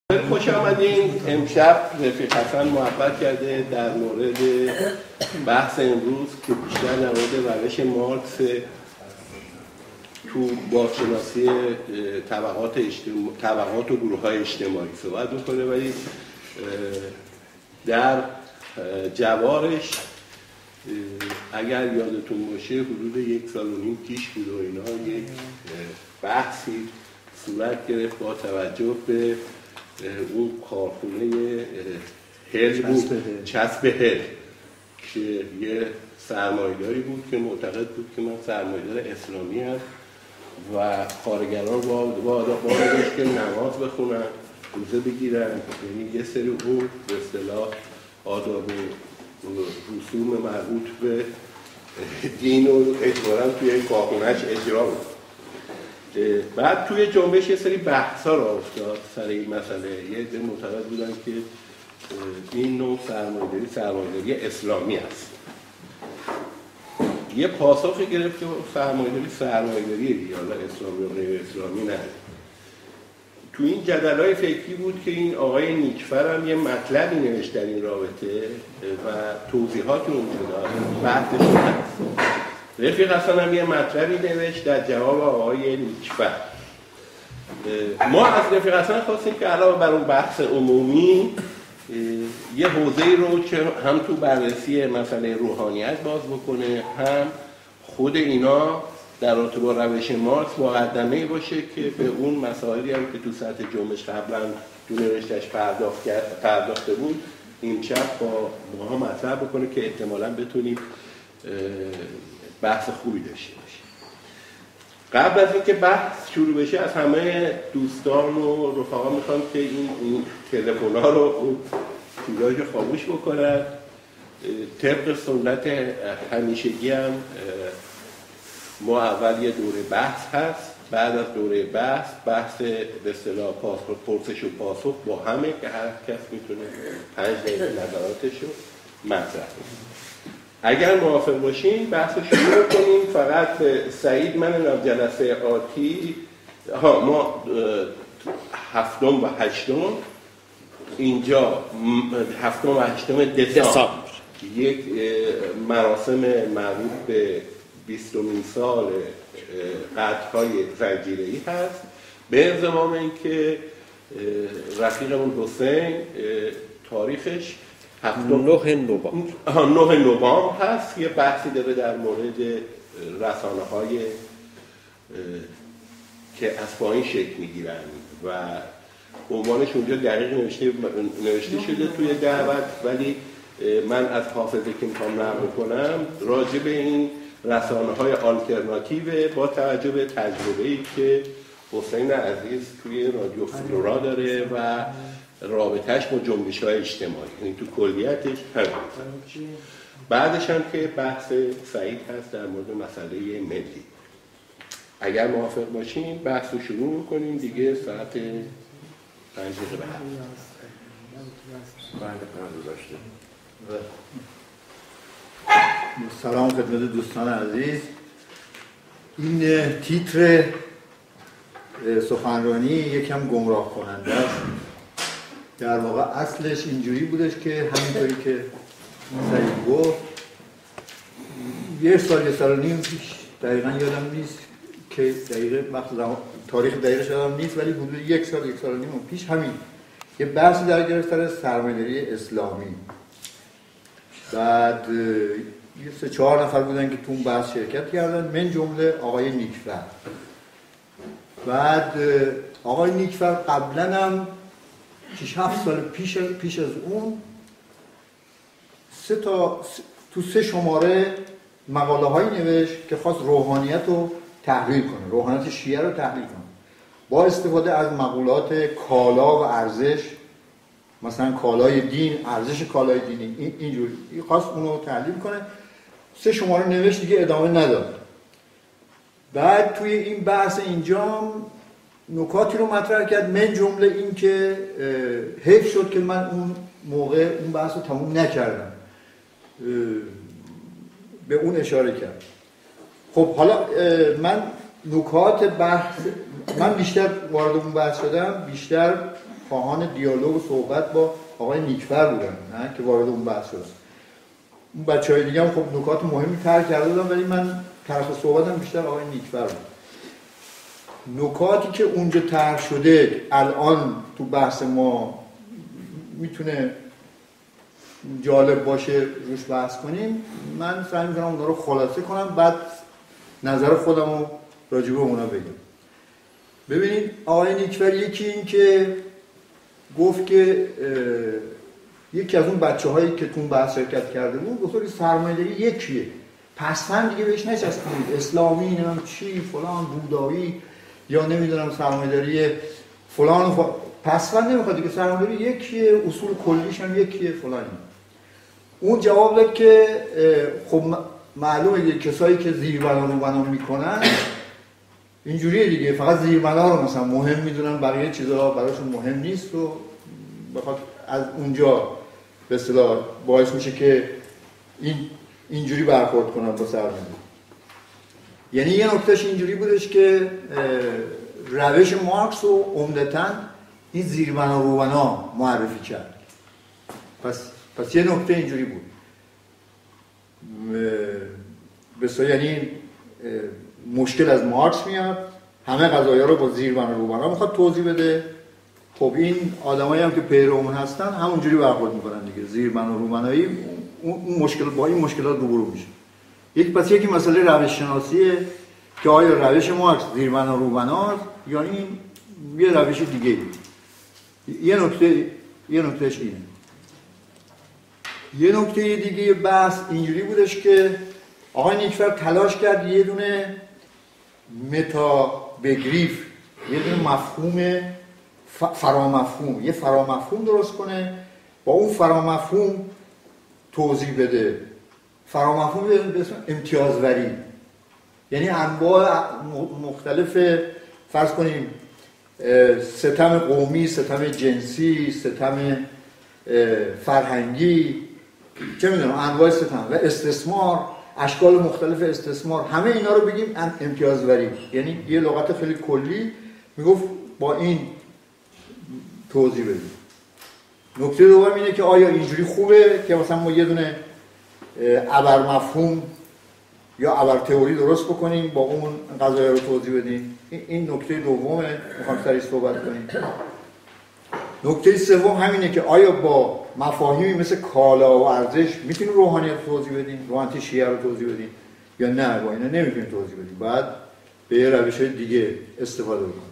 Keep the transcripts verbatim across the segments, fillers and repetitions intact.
خوش آمدین. امشب رفیق حسن محبت کرده در مورد بحث امروز که بیشتر در مورد روش مارکس تو بازشناسی طبقات اجتماع... طبقات و گروه‌های اجتماعی صحبت می‌کنه، ولی در جوارش اگر یادتون باشه حدود یک سال و نیم پیش بود و اینا یک بحثی صورت گرفت با توجه به اون کارخونه هل بود، چسب هل، که یه سرمایه‌داری بود که معتقد بود که من سرمایه‌دار اسلامی ام و کارگران با داشت که نماز بخونن، روزه بگیرن، یعنی یه سری اون به اصطلاح آداب و رسوم مربوط به دین و اجبارا توی این کارخونه‌اش اجرا بود. بعد توی جنبش یه سری بحثا را افتاد سر این مسئله. یه عده معتقد بودن که این نوع سرمایه‌داری سرمایه‌داری اسلامی است. یه پاسخی گرفت که سرمایه‌داری سرمایه‌داری دیگه، حالا اسلامی و غیر اسلامی نه. تو این جدل‌های فکری بود که این آقای نیکفر هم یه مطلبی نوشت در این رابطه و توضیحاتی اونجا داد، بحثش هست. رفیق حسن هم یه مطلبی نوشت در جواب آقای نیکفر. ما از رفیق حسن خواستیم که علاوه بر اون بحث عمومی یه حوزه‌ای رو که هم تو بررسی مسئله روحانیت باز بکنه، هم خود اینا در رابطه با روش مارکس مقدمه‌ای باشه که به اون مسائلی هم که تو سطح جنبش قبلا تو نوشتش پرداخت پرداخته بود امشب با ما مطرح بکنه که احتمالاً بتونیم بحث خوبی داشته باشیم. قبل از اینکه بحث شروع بشه از همه دوستان و رفقا میخوام که این, این تلفن‌ها رو اون چیزایی رو خاموش بکنن. طبق سنت همیشگی هم ما اول یه دوره بحث هست، بعد از دوره بحث بحث به اصطلاح پرسش و پاسخ با همه که هر کس میتونه پنج دقیقه نظراتش رو مطرح کنه. اگر موافق باشین بحث رو شروع کنیم. فقط سعید من جلسه آتی ها ما هفتم و هشتم اینجا هفتم و هشتم دسامبر یک مراسم مربوط به بیستمین سال قطعهای زنجیره‌ای هست به انضمام اینکه رفیقمون حسین تاریخش نه نوامبر نه نوامبر هست، یه بحثی داره در مورد رسانه‌های که از پایین شکل می‌گیرن و عنوانش اونجا دقیق نوشته نوشته شده توی دعوت، ولی من از حافظه که می‌خوام نقل کنم راجع به این رسانه‌های آلترناتیو با توجه به تجربه‌ای که حسین عزیز توی رادیو فلورا داره و رابطهش با جنبش‌های اجتماعی، یعنی تو کلیتش همین. بعدش هم که بحث سعید هست در مورد مسئله ملی. اگر موافق باشین بحث رو شروع می‌کنیم دیگه. ساعت پنج دقیقه بعد سلام خدمت دوستان عزیز. این تیتر سخنرانی یکم گمراه کننده است. در واقع اصلش اینجوری بودش که همینطوری که سعید گفت یه سال یه سال و نیم پیش، دقیقا یادم نیست که دقیقه وقت زمان تاریخ دقیقش یادم نیست، ولی حدود یک سال یک سال و نیم پیش همین یه بحثی در گرفت سر سرمایه‌داری اسلامی. بعد یه سه چهار نفر بودن که تو اون بحث شرکت کردن، من جمله آقای نیکفر. بعد آقای نیکفر قبلا هم شش هفت سال پیش پیش از اون سه تا تو سه شماره مقاله هایی نوشت که خواست روحانیت رو تحلیل کنه، روحانیت شیعه رو تحلیل کنه با استفاده از مقولات کالا و ارزش، مثلا کالای دین، ارزش کالای دینی، این اینجوری خواست اونو تحلیل کنه. سه شماره نوشت دیگه ادامه نداد. بعد توی این بحث اینجا نکاتی رو مطرح کرد، من جمله این که حیف شد که من اون موقع اون بحث رو تموم نکردم، به اون اشاره کرد. خب حالا من نکات بحث من بیشتر وارد اون بحث شدم، بیشتر خواهان دیالوگ و صحبت با آقای نیکفر بودن، نه که وارد اون بحث شدن. اون بچهای دیگه هم خب نکات مهمی طرح کرده بودن، ولی من طرف صحبتم بیشتر آقای نیکفر بود. نکاتی که اونجا طرح شده الان تو بحث ما میتونه جالب باشه روش بحث کنیم، من سعی می‌کنم اونها رو خلاصه کنم، بعد نظر خودم رو راجع به اونا بگم. ببینید آقای نیکفر یکی این که گفت که یکی از اون بچه هایی که تو اون بحث شرکت کرده بود گفت سرمایه‌داری یکیه، پسفند دیگه بهش نچسبونید، اسلامی نمیدونم چی فلان بودایی یا نمیدونم سرمایه‌داری فلان و پسفند نمیخواد دیگه، سرمایه‌داری یکیه، اصول کلیش هم یکیه فلانی. اون جواب داد که خب معلومه دیگه کسایی که زیربنا رو بنا میکنن اینجوریه دیگه، فقط زیربنا رو مثلا مهم میدونن، بقیه چیزا براشون مهم نیست و بخاطر از اونجا به اصطلاح باعث میشه که این اینجوری برخورد کنن با سرمایه. یعنی یه نکتهش اینجوری بودش که روش مارکس رو عمدتاً این زیربنا روبنا معرفی کرد. پس پس یه نکته اینجوری بود. بسیار یعنی مشکل از مارکس میاد، همه قضایا رو با زیربنا روبنا میخواد توضیح بده. خب این آدمایی هم که پیرو هستن همونجوری برخورد میکنن دیگه، زیربنا روبنایی اون مشکل با این مشکلات روبرو میشه. یک پس یکی مسئله روش شناسیه که آیا روش مارکس زیربنا روبناست یا این یه روش دیگه. یه نکته یه نکتهش اینه. یه نکته دیگه بحث اینجوری بودش که آقای نیکفر تلاش کرد یه دونه متا بگریف، یه دونه مفهوم فرامفهوم، یه فرامفهوم درست کنه، با اون فرامفهوم توضیح بده. فرامفهوم به اسم امتیازوری، یعنی انواع مختلف، فرض کنیم ستم قومی، ستم جنسی، ستم فرهنگی، چه میدونم انواع ستم و استثمار، اشکال مختلف استثمار، همه اینا رو بگیم امتیازوری. یعنی یه لغت خیلی کلی میگفت با این توضیح بدیم. نکته دوم اینه که آیا اینجوری خوبه که مثلا ما یه دونه ابر مفهوم یا ابر تئوری درست بکنیم با اون قضایا رو توضیح بدیم؟ این نکته دومه، میخوام سریع صحبت کنیم. نکته سوم همینه که آیا با مفاهیمی مثل کالا و ارزش میتونیم روحانیت توضیح بدیم، روحانیت شیعه رو توضیح بدیم یا نه با اینا نمیتونیم توضیح بدیم، بعد به یه روش دیگه استفاده بکنیم.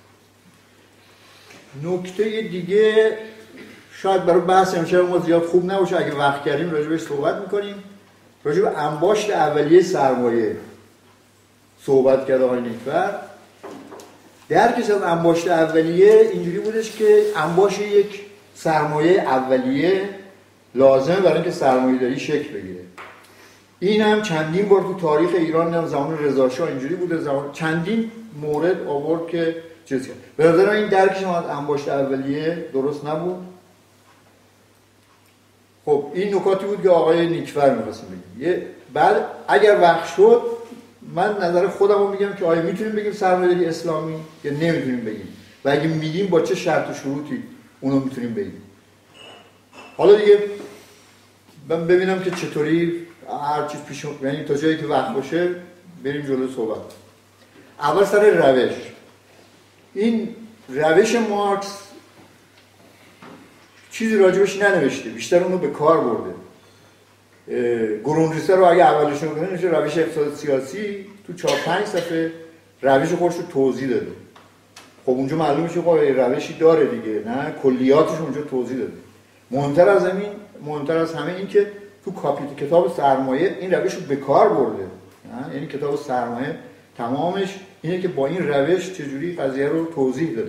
نکته دیگه شاید برای بحث امشب ما زیاد خوب نباشه، اگه وقت کردیم راجع بهش صحبت میکنیم. راجع به انباشت اولیه سرمایه صحبت کرد آقای نیکفر. درکش از انباشت اولیه اینجوری بودش که انباشت یک سرمایه اولیه لازمه برای اینکه سرمایه داری شکل بگیره. این هم چندین بار تو تاریخ ایران، هم زمان رضا شاه اینجوری بوده، زمان چندین مورد آورد که چیز کرد. به نظر من این درکش از انباشت اولیه درست نبود. خب این نکاتی بود که آقای نیکفر می‌خواستم بگیم. یه بعد اگر وقت شد من نظر خودم رو میگم که آیا میتونیم بگیم سرمایه‌داری اسلامی یا نمیتونیم بگیم، و اگه میگیم با چه شرط و شروطی اونو میتونیم بگیم. حالا دیگه من ببینم که چطوری هر چیز پیش، یعنی تا جایی که وقت باشه بریم جلو صحبت. اول سر روش. این روش مارکس چیزی راجبش ننوشته، بیشتر اونو به کار برده. گرونریسه رو اگه اولش رو کنه میشه روش اقتصاد سیاسی، تو چهار پنج صفحه روش خودش رو توضیح داده. خب اونجا معلوم میشه خب روشی داره دیگه، نه کلیاتش اونجا توضیح داده. مهمتر از همین، مهمتر از همه این که تو کاپیتال کتاب سرمایه این روش رو به کار برده. نه یعنی کتاب سرمایه تمامش اینه که با این روش چجوری قضیه رو توضیح داده.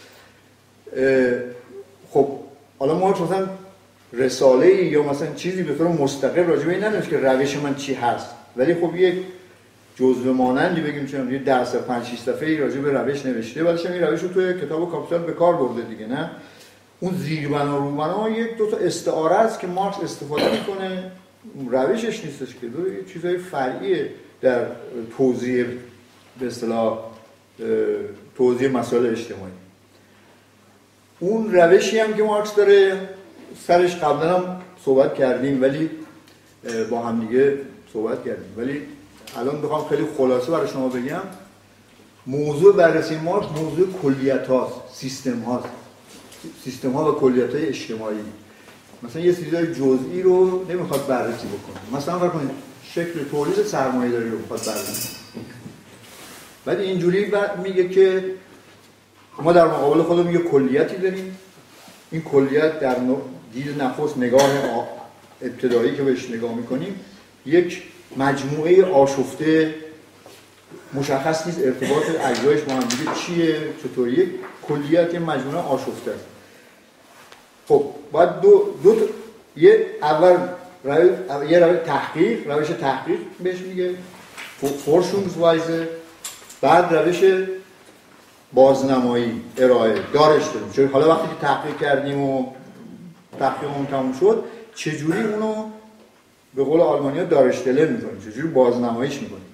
خب حالا ما مثلا رساله یا مثلا چیزی به طور مستقل راجع به این ننوشته که روش من چی هست، ولی خب یک جزوه مانندی بگیم چون یه درس پنج شش صفحه‌ای راجع به روش نوشته، بعدش این روش رو توی کتاب کاپیتال به کار برده دیگه. نه اون زیربنا روبنا یک دو تا استعاره است که مارکس استفاده میکنه، روشش نیستش که دو یه چیزای فرعیه در توضیح به اصطلاح توضیح مسائل اجتماعی. اون روشی هم که مارکس داره سرش قبلا هم صحبت کردیم ولی با هم دیگه صحبت کردیم، ولی الان بخوام خیلی خلاصه برای شما بگم، موضوع بررسی مارکس موضوع کلیت هاست، سیستم هاست، سیستم ها و کلیت های اجتماعی. مثلا یه چیزای جزئی رو نمیخواد بررسی بکنه، مثلا فرض کنید شکل تولید سرمایه‌داری رو میخواد بررسی، بعد اینجوری میگه که ما در مقابل خودمون یه کلیتی داریم، این کلیت در دید نخست نگاه ابتدایی که بهش نگاه میکنیم یک مجموعه آشفته، مشخص نیست ارتباط اجزایش با هم دیگه چیه چطوریه، کلیت یه مجموعه آشفته است. خب باید دو دو تا یه اول روش یه روش تحقیق، روش تحقیق بهش میگه فورشونگزوایزه، بعد روش بازنمایی ارائه دارش داریم. چون حالا وقتی که تحقیق کردیم و تحقیقمون تموم شد چجوری اونو به قول آلمانی‌ها دارشتله می‌کنیم، چجوری بازنماییش می‌کنیم.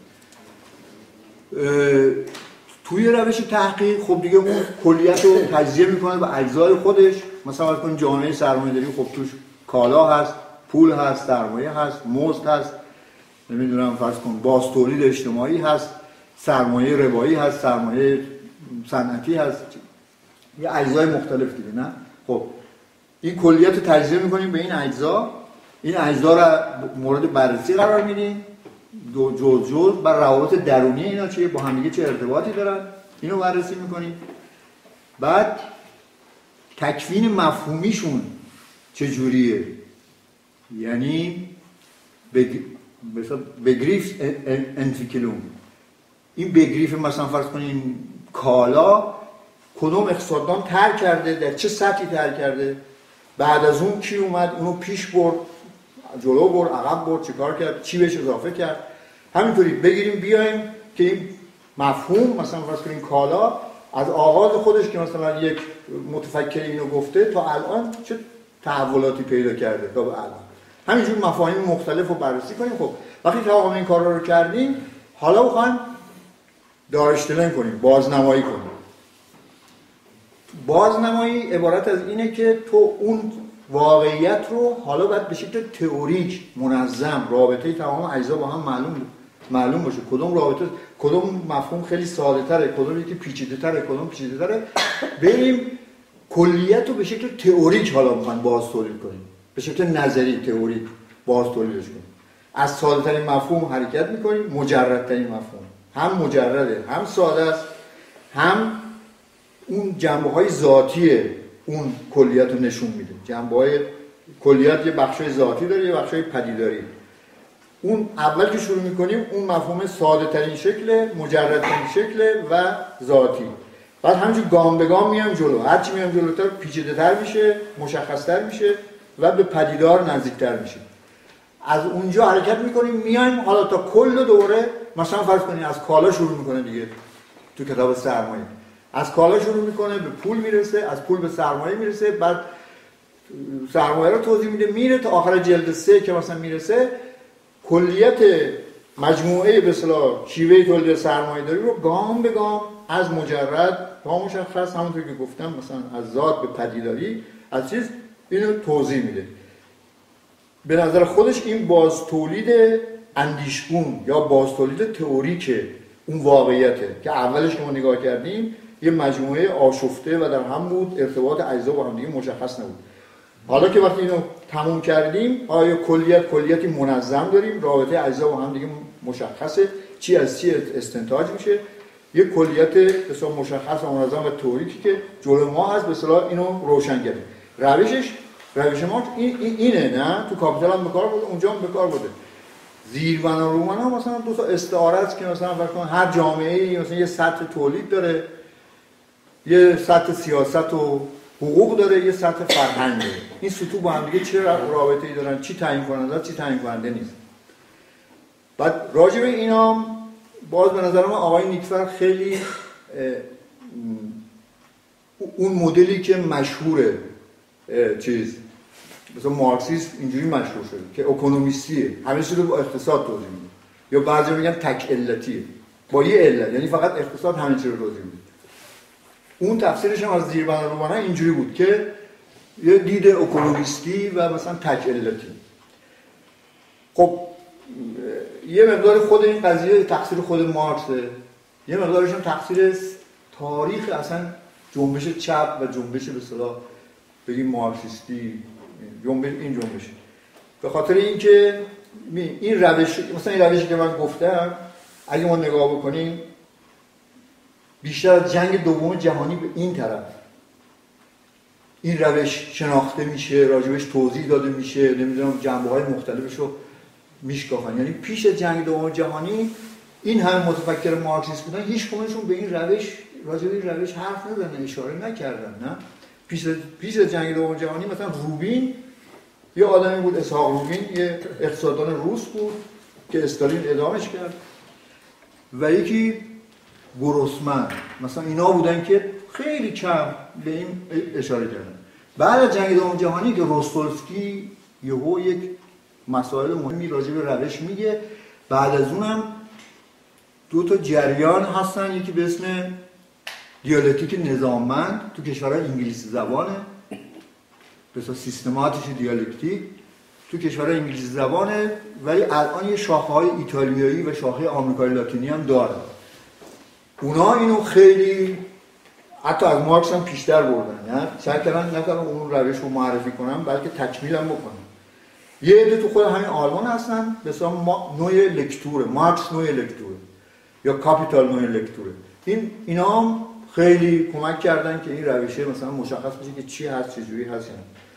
توی روش تحقیق خب دیگه اون کلیت رو تجزیه می‌کنه به اجزای خودش. مثلا فرض کن جامعه سرمایه‌داری خب توش کالا هست، پول هست، سرمایه هست، مزد هست، نمیدونم فرض کن باز تولید اجتماعی هست، سرمایه ربایی هست، سرمایه صنعتی هست، یه اجزای مختلف دیگه. نه خب این کلیت رو تجزیه می‌کنیم به این اجزا، این اجزا رو مورد بررسی قرار میدیم، دو جزء جزء بر روابط درونی اینا چیه، با هم دیگه چه ارتباطی دارن، اینو بررسی می‌کنیم. بعد تکوین مفهومیشون چجوریه، یعنی مثلا بگریف انتیکلوم، این بگریف مثلا فرض کنیم کالا کدوم اقتصاددان تر کرده، در چه سطحی تر کرده، بعد از اون کی اومد اونو پیش برد، جلو برد، عقب برد، چیکار کرد، چی بهش اضافه کرد. همینطوری بگیریم بیایم که این مفهوم مثلا فرض کنیم کالا از آغاز خودش که مثلا یک متفکر اینو گفته تا الان چه تحولاتی پیدا کرده تا به الان، همینجور مفاهیم مختلف رو بررسی کنیم. خب وقتی تمام این کارا رو کردیم حالا بخوایم دارشتلن کنیم، بازنمایی کنیم. بازنمایی عبارت از اینه که تو اون واقعیت رو حالا باید به شکل تئوریک منظم رابطه تمام اجزا با هم معلوم معلوم باشه، کدوم رابطه کدوم مفهوم خیلی ساده تره، کدوم یکی پیچیده تره، کدوم پیچیده تره، بریم کلیت رو به شکل تئوریک حالا میخوایم باز تولید کنیم، به شکل نظری تئوریک باز تولیدش کنیم. از ساده ترین مفهوم حرکت میکنیم، مجرد ترین مفهوم، هم مجرده هم ساده است، هم اون جنبه های ذاتی اون کلیت رو نشون میده. جنبه های کلیت یه بخشای ذاتی داره، یه بخشای پدیداری. اون اول که شروع میکنیم اون مفهوم ساده ترین شکل، مجرد ترین شکل و ذاتی. بعد همینجور گام به گام میام جلو، هرچی میام جلوتر پیچیده تر میشه، مشخص تر میشه و به پدیدار نزدیک تر میشه. از اونجا حرکت میکنیم میایم حالا تا کل دوره، مثلا فرض کنید از کالا شروع میکنه دیگه تو کتاب سرمایه، از کالا شروع میکنه به پول میرسه، از پول به سرمایه میرسه، بعد سرمایه رو توضیح میده، میره تا آخر جلد سه که مثلا میرسه کلیت مجموعه به اصطلاح شیوه تولید سرمایه داری رو گام به گام از مجرد تا مشخص، همونطور که گفتم مثلا از ذات به پدیداری از چیز اینو توضیح میده. به نظر خودش این باز تولید اندیشگون یا باز تولید تئوریک اون واقعیته که اولش که ما نگاه کردیم یه مجموعه آشفته و در هم بود، ارتباط اجزا با هم دیگه مشخص نبود. حالا که وقتی اینو تموم کردیم آیا کلیت کلیتی منظم داریم، رابطه اجزا با هم دیگه مشخصه، چی از چی استنتاج میشه، یه کلیت بسیار مشخص و منظم و تئوریکی که جلو ما هست، به اصطلاح اینو روشن کردیم. روشش روش ما این اینه، نه تو کاپیتال هم به کار برده، اونجا هم به کار برده. زیربنا رومنا مثلا دو تا استعاره است که مثلا فرض کن هر جامعه‌ای مثلا یه سطح تولید داره، یه سطح سیاست و حقوق داره، یه سطح فرهنگ داره. این سطوح با هم دیگه چه رابطه‌ای دارن، چی تعیین کننده، چی تعیین کننده نیست. بعد راجع به اینا باز به نظر من آقای نیکفر خیلی اون مدلی که مشهوره چیز مثلا مارکسیسم اینجوری مشهور شده که اکونومیستیه، همه چیز رو با اقتصاد توضیح میده، یا بعضی میگن تک علتیه با یه علت، یعنی فقط اقتصاد همه چیز رو توضیح میده. اون تفسیرش هم از زیربنا روبنا اینجوری بود که یه دید اکولوژیستی و مثلا تک علتی. خب یه مقدار خود این قضیه تقصیر خود مارکسه، یه مقدارش هم تقصیر تاریخ اصلا جنبش چپ و جنبش به اصطلاح بگیم مارکسیستی، جنبش این جنبش. به خاطر اینکه این روش مثلا این روشی که من گفتم اگه ما نگاه بکنیم بیشتر از جنگ دوم جهانی به این طرف این روش شناخته میشه، راجبش توضیح داده میشه، نمیدونم جنبه‌های مختلفش رو میشکافن. یعنی پیش از جنگ دوم جهانی این همه متفکر مارکسیست بودن، هیچ کدومشون به این روش راجب این روش حرف نزدن، اشاره نکردن. نه پیش از پیش از جنگ دوم جهانی مثلا روبین یه آدمی بود، اسحاق روبین، یه اقتصاددان روس بود که استالین اعدامش کرد، و یکی گروسمن، مثلا اینا بودن که خیلی کم به این اشاره کردن. بعد از جنگ دوم جهانی که روستولسکی یهو یک مسائل مهمی راجع به روش میگه، بعد از اونم دو تا جریان هستن، یکی به اسم دیالکتیک نظاممند تو کشورهای انگلیسی زبانه، به اساس سیستماتیک دیالکتیک تو کشورهای انگلیسی زبانه، ولی الان یه شاخه‌های ایتالیایی و شاخه آمریکای لاتینی هم داره. اونا اینو خیلی حتی از مارکس هم پیشتر بردن، نه سعی کردن نه تنها اون روش رو معرفی کنن بلکه تکمیل هم بکنن. یه عده تو خود همین آلمان هستن به اسم نوع لکتوره، مارکس نوع لکتوره یا کاپیتال نوع لکتوره. این اینا هم خیلی کمک کردن که این روشه مثلا مشخص بشه که چی هست، چه جوری هست.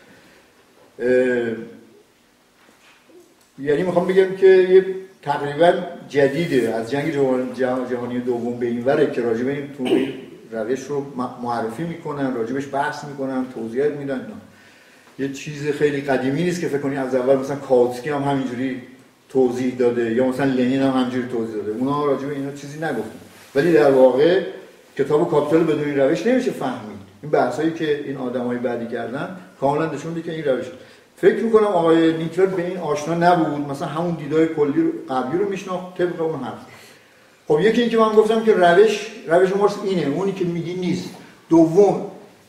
یعنی میخوام بگم که یه تقریبا جدیده از جنگ جهانی دوم به این وره که راجع به این تو روش رو معرفی میکنن، راجبش بحث میکنن، توضیحات میدن. یه چیز خیلی قدیمی نیست که فکر کنی از اول مثلا کاوتسکی هم همینجوری توضیح داده یا مثلا لنین هم همینجوری توضیح داده. اونا راجع به اینا چیزی نگفتن، ولی در واقع کتاب کاپیتال بدون این روش نمیشه فهمید. این بحثایی که این آدمای بعدی کردن کاملا نشون میده که این روش. فکر میکنم آقای نیکلر به این آشنا نبود، مثلا همون دیدای کلی قبلی رو میشناخت طبق اون حرف. خب یکی این که من گفتم که روش روش مارکس اینه، اونی که میگی نیست. دوم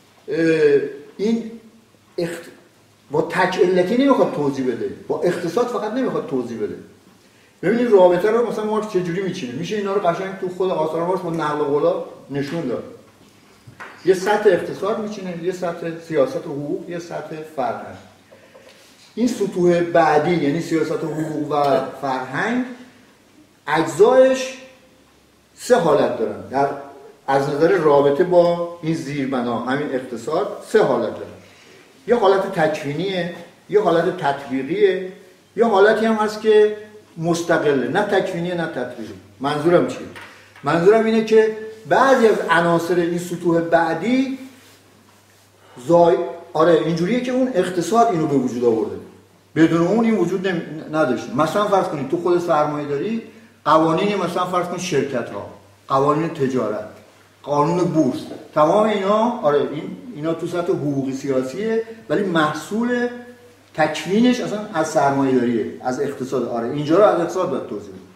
این اخت... با تک علتی نمیخواد توضیح بده، با اقتصاد فقط نمیخواد توضیح بده. ببینید رابطه رو مثلا مارکس چه جوری میچینه، میشه اینا رو قشنگ تو خود آثار مارکس با نقل قولا نشون داد. یه سطح اقتصاد میچینه، یه سطح سیاست و حقوق، یه سطح فرهنگ. این سطوح بعدی یعنی سیاست و حقوق و فرهنگ اجزایش سه حالت دارن در از نظر رابطه با این زیربنا همین اقتصاد. سه حالت دارن، یه حالت تکوینیه، یه حالت تطبیقیه، یه حالتی هم هست که مستقله، نه تکوینیه نه تطبیقی. منظورم چیه؟ منظورم اینه که بعضی از عناصر این سطوح بعدی زای آره اینجوریه که اون اقتصاد اینو به وجود آورده، بدون اون این وجود نم... نداشت. مثلا فرض کنید تو خود سرمایه‌داری قوانین، مثلا فرض کنید شرکت‌ها، قوانین تجارت، قانون بورس، تمام اینا آره این اینا تو سطح حقوقی سیاسیه، ولی محصول تکوینش اصلا از سرمایه‌داریه، از اقتصاد. آره اینجا رو از اقتصاد باید توضیح بدیم.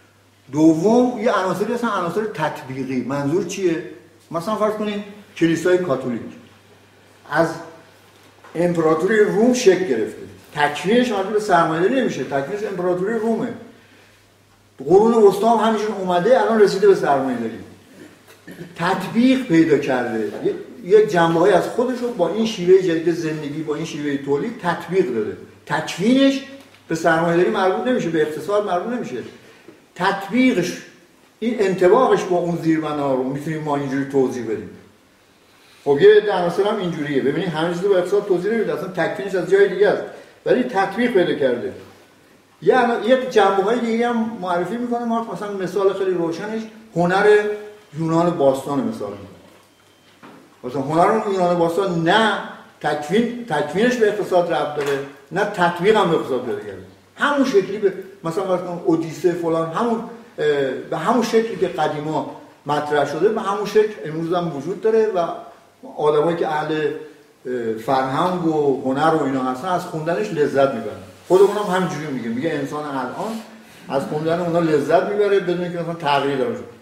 دوم یه عناصری هستن عناصر تطبیقی. منظور چیه؟ مثلا فرض کنید کلیسای کاتولیک از امپراتوری روم شکل گرفته، تکوینش مربوط به سرمایه‌داری نمیشه، تکوینش امپراتوری رومه. قرون وسطا هم همینجور اومده، الان رسیده به سرمایه‌داری. تطبیق پیدا کرده، یک جنبه‌ای از خودش رو با این شیوه جدید زندگی، با این شیوه تولید تطبیق داده. تکوینش به سرمایه‌داری مربوط نمیشه، به اقتصاد مربوط نمیشه. تطبیقش، این انطباقش با اون زیربنا رو میتونیم ما اینجوری توضیح بدیم. خب یه عناصر هم اینجوریه. ببینید همین چیزو با اقتصاد توضیح نمیده، اصلا تکوینش از جای دیگه است، ولی تطبیق پیدا کرده. یعنی یک جنبه‌های دیگه هم معرفی میکنه مارکس. مثلا مثال خیلی روشنش هنر یونان باستان مثال میزنه. مثلا هنر یونان باستان نه تکوین تکوینش به اقتصاد ربط داره، نه تطبیق هم به اقتصاد پیدا کرده. همون شکلی به مثلا مثلا اودیسه فلان، همون به همون شکلی که قدیما مطرح شده به همون شکل امروز هم وجود داره و آدمایی که اهل فرهنگ و هنر و اینا هستن از خوندنش لذت میبرن. خودمون هم همینجوری میگیم، میگه انسان الان از خوندن اونا لذت میبره بدون اینکه مثلا تغییر داره.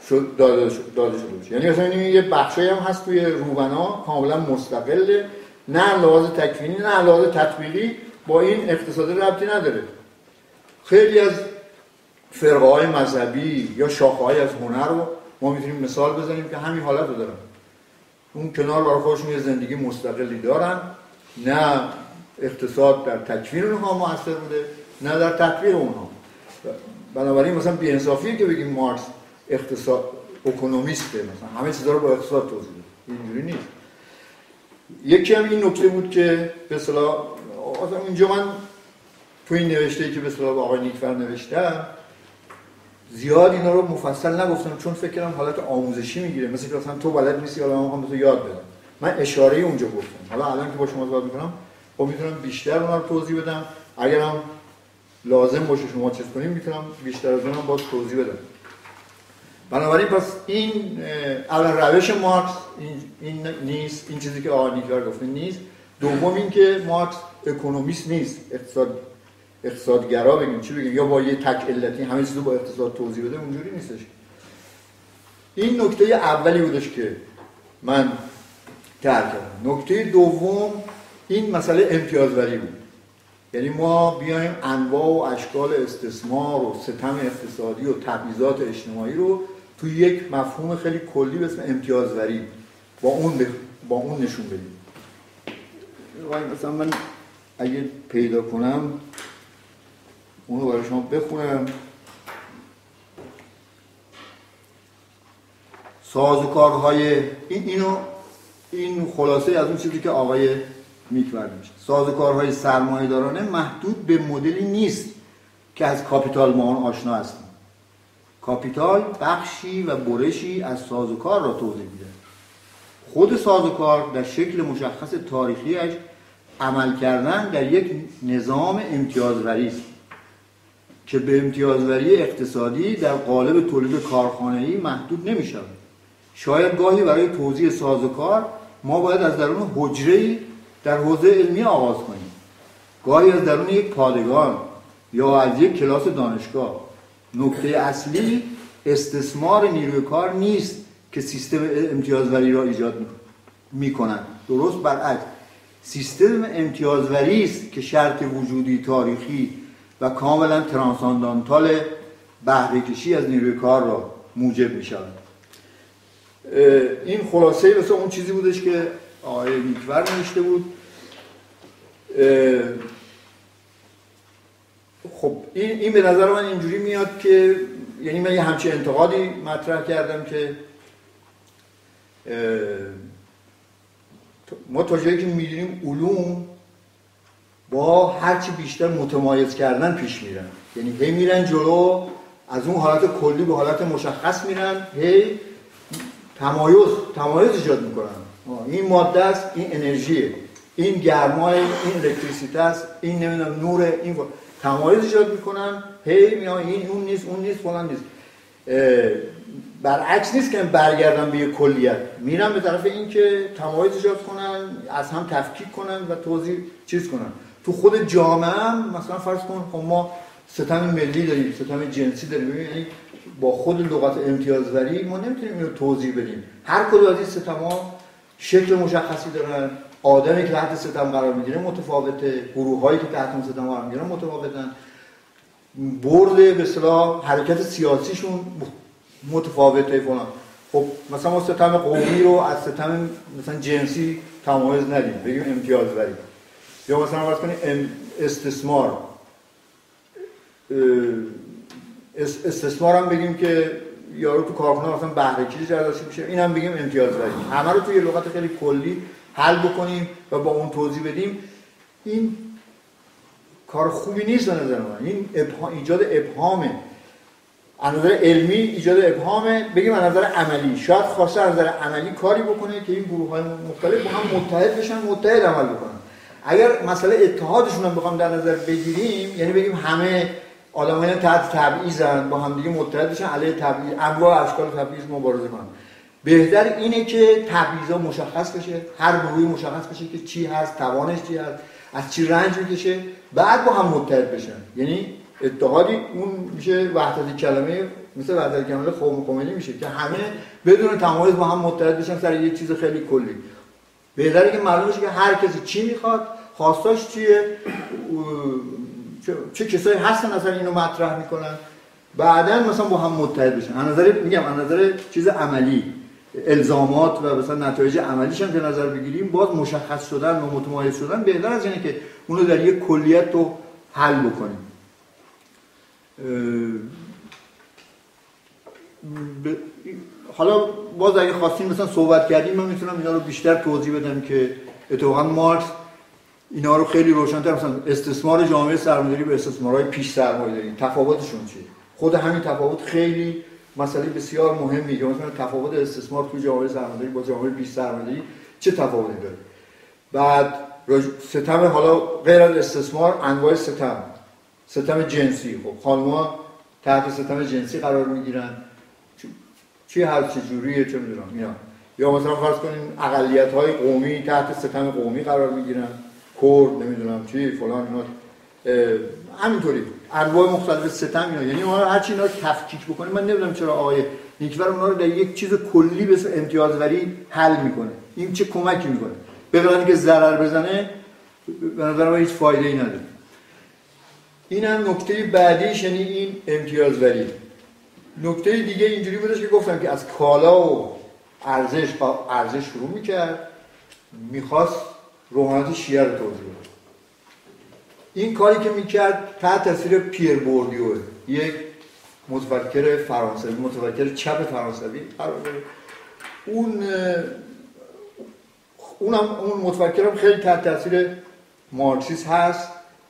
شد داده داده شده باشه. یعنی مثلا این یه بخشی هم هست توی روبنا کاملا مستقله، نه لحاظ تکوینی نه لحاظ تطبیقی با این اقتصاد ربطی نداره. خیلی از فرقه‌های مذهبی یا شاخه‌های از هنر رو ما میتونیم مثال بزنیم که همین حالت رو دارن. اون کنار برای خودشون یه زندگی مستقلی دارن، نه اقتصاد در تکوین اونها مؤثر بوده نه در تطبیق اونها. بنابراین مثلا بی‌انصافیه که بگیم مارکس اقتصاد اکونومیسته، مثلا همه چیزا رو با اقتصاد توضیح بده. اینجوری نیست. یکی هم این نکته بود که به اصطلاح اصلا اینجا من تو این نوشته‌ای که به اصطلاح آقای نیکفر نوشتم زیاد اینا رو مفصل نگفتم چون فکر کنم حالت آموزشی میگیره، مثل که مثلا تو بلد نیستی حالا من میخوام به تو یاد بدم. من اشاره اونجا گفتم. حالا الان که با شما صحبت میکنم خب میتونم بیشتر اونها رو توضیح بدم. اگرم لازم باشه شما چیز کنیم میتونم بیشتر از اونم باز توضیح بدم. بنابراین پس این اول روش مارکس این, این نیست، این چیزی که آقای نیکفر گفته نیست. دوم این که مارکس اکونومیست نیست، اقتصاد اقتصادگرا بگیم چی بگیم، یا با یه تک علتی همه چیزو با اقتصاد توضیح بده، اونجوری نیستش. این نکته اولی بودش که من ترک کردم. نکته دوم این مسئله امتیازوری بود. یعنی ما بیایم انواع و اشکال استثمار و ستم اقتصادی و تبعیضات اجتماعی رو تو یک مفهوم خیلی کلی به اسم امتیازوری با اون بخ... با اون نشون بدیم. مثلا من اگه پیدا کنم اونو برای شما بخونم. سازوکارهای این اینو این خلاصه از اون چیزی که آقای میکورد میشه. سازوکارهای سرمایه‌دارانه محدود به مدلی نیست که از کاپیتال ما آن آشنا هستیم. کاپیتال بخشی و برشی از سازوکار را توضیح میده. خود سازوکار در شکل مشخص تاریخیش عمل کردن در یک نظام امتیازوری است که به امتیازوری اقتصادی در قالب تولید کارخانه‌ای محدود نمی‌شود. شاید گاهی برای توضیح سازوکار ما باید از درون حجره‌ای در حوزه علمی آغاز کنیم، گاهی از درون یک پادگان یا از یک کلاس دانشگاه. نکته اصلی استثمار نیروی کار نیست که سیستم امتیازوری را ایجاد می‌کند. درست برعکس، سیستم امتیازوری است که شرط وجودی تاریخی و کاملا ترانساندانتال بهره کشی از نیروی کار را موجب می‌شود. این خلاصه واسه اون چیزی بودش که آقای نیکفر نوشته بود. خب این این به نظر من اینجوری میاد که یعنی من یه همچین انتقادی مطرح کردم که ما تا جایی که می‌دونیم علوم با هرچی بیشتر متمایز کردن پیش میرن، یعنی هی میرن جلو، از اون حالت کلی به حالت مشخص میرن، هی تمایز تمایز ایجاد میکنن. این ماده است، این انرژیه، این گرمای، این الکتریسیته است، این نمیدونم نوره، این تمایز ایجاد میکنن، هی میان این اون نیست اون نیست فلان نیست. برعکس نیست که برگردن به یک کلیت، میرن به طرف این که تمایز ایجاد کنن، از هم تفکیک کنن و توضیح چیز کنن. تو خود جامعه هم مثلا فرض کن خب ما ستم ملی داریم، ستم جنسی داریم، یعنی با خود لغت امتیازوری ما نمیتونیم اینو توضیح بدیم. هر کدوم از این ستم‌ها شکل مشخصی دارن، آدمی که تحت ستم قرار میگیره متفاوته، گروه‌هایی که تحت ستم قرار میگیرن متفاوتن، برد به اصطلاح حرکت سیاسیشون متفاوته فلان. خب مثلا ما ستم قومی رو از ستم مثلا جنسی تمایز ندیم، بگیم امتیازوری. یا مثلا فرض کنیم استثمار استثمار هم بگیم که یارو تو کارخونه مثلا بهره کشی جرداشی میشه، این هم بگیم امتیازوری. همه رو توی لغت خیلی کلی حل بکنیم و با اون توضیح بدیم، این کار خوبی نیست به نظر من. این ابهام، ایجاد ابهامه. از نظر علمی ایجاد ابهامه، بگیم از نظر عملی شاید خواسته از نظر عملی کاری بکنه که این گروه‌های مختلف با هم متحد بشن، متحد عمل بکنن. اگر مسئله اتحادشون هم بخوام در نظر بگیریم، یعنی بگیم همه آدمای تحت تبعیضن با هم دیگه متحد بشن علیه تبعیض، انواع اشکال تبعیض مبارزه کنن. بهتر اینه که تبعیضا مشخص بشه، هر گروهی مشخص بشه که چی هست، توانش چی هست، از چی رنج میکشه، بعد با هم متحد بشن. یعنی اتحادی اون میشه وحدت کلمه مثل وحدت کمال خمینی میشه که همه بدون تمایز با هم متحد بشن سر یه چیز خیلی کلی. بهتره که معلوم بشه که هر کسی چی میخواد، خواستاش چیه، چه کسایی هستن اصلا اینو مطرح میکنن، بعداً مثلا با هم متحد بشن. از نظر میگم از نظر چیز عملی، الزامات و مثلا نتایج عملیش هم که نظر بگیریم، باز مشخص شدن و متمایز شدن بهتر از اینه که اونو در یک کلیت رو حل بکنیم. حالا باز اگه خواستیم مثلا صحبت کردیم، من میتونم اینا رو بیشتر توضیح بدم که اتفاقا مارکس اینا رو خیلی روشن‌تر، مثلا استثمار جامعه سرمایه‌داری به استثمارهای پیش سرمایه‌داری تفاوتشون چیه. خود همین تفاوت خیلی مسئله بسیار مهمی که مثلا تفاوت استثمار توی جامعه سرمایه‌داری با جامعه پیش سرمایه‌داری چه تفاوتی داره. بعد ستم، حالا غیر از استثمار انواع ستم، ستم جنسی، خب خانم‌ها تحت ستم جنسی قرار میگیرن، چی هر چه جوریه چه میدونم اینا، یا مثلا فرض کنیم اقلیت‌های قومی تحت ستم قومی قرار میگیرن، کرد نمیدونم چی فلان اینا، همینطوری انواع مختلف ستم اینا. یعنی ما هر چی اینا رو تفکیک بکنیم، من نمیدونم چرا آقای نیکبر اونا رو در یک چیز کلی به امتیازوری حل میکنه. این چه کمکی میکنه؟ به غیر اینکه ضرر بزنه به نظر من هیچ فایده‌ای نداره. این هم نکته بعدیش، یعنی این امتیازوری. نکته دیگه اینجوری بودش که گفتم که از کالا و ارزش ارزش شروع میکرد، میخواست روحانیت شیعه رو توضیح بده. این کاری که میکرد تحت تاثیر پیر بوردیو، یک متفکر فرانسوی، متفکر چپ فرانسوی قرار داره. اون اونم اون متفکرم خیلی تحت تاثیر مارکسیسم هست،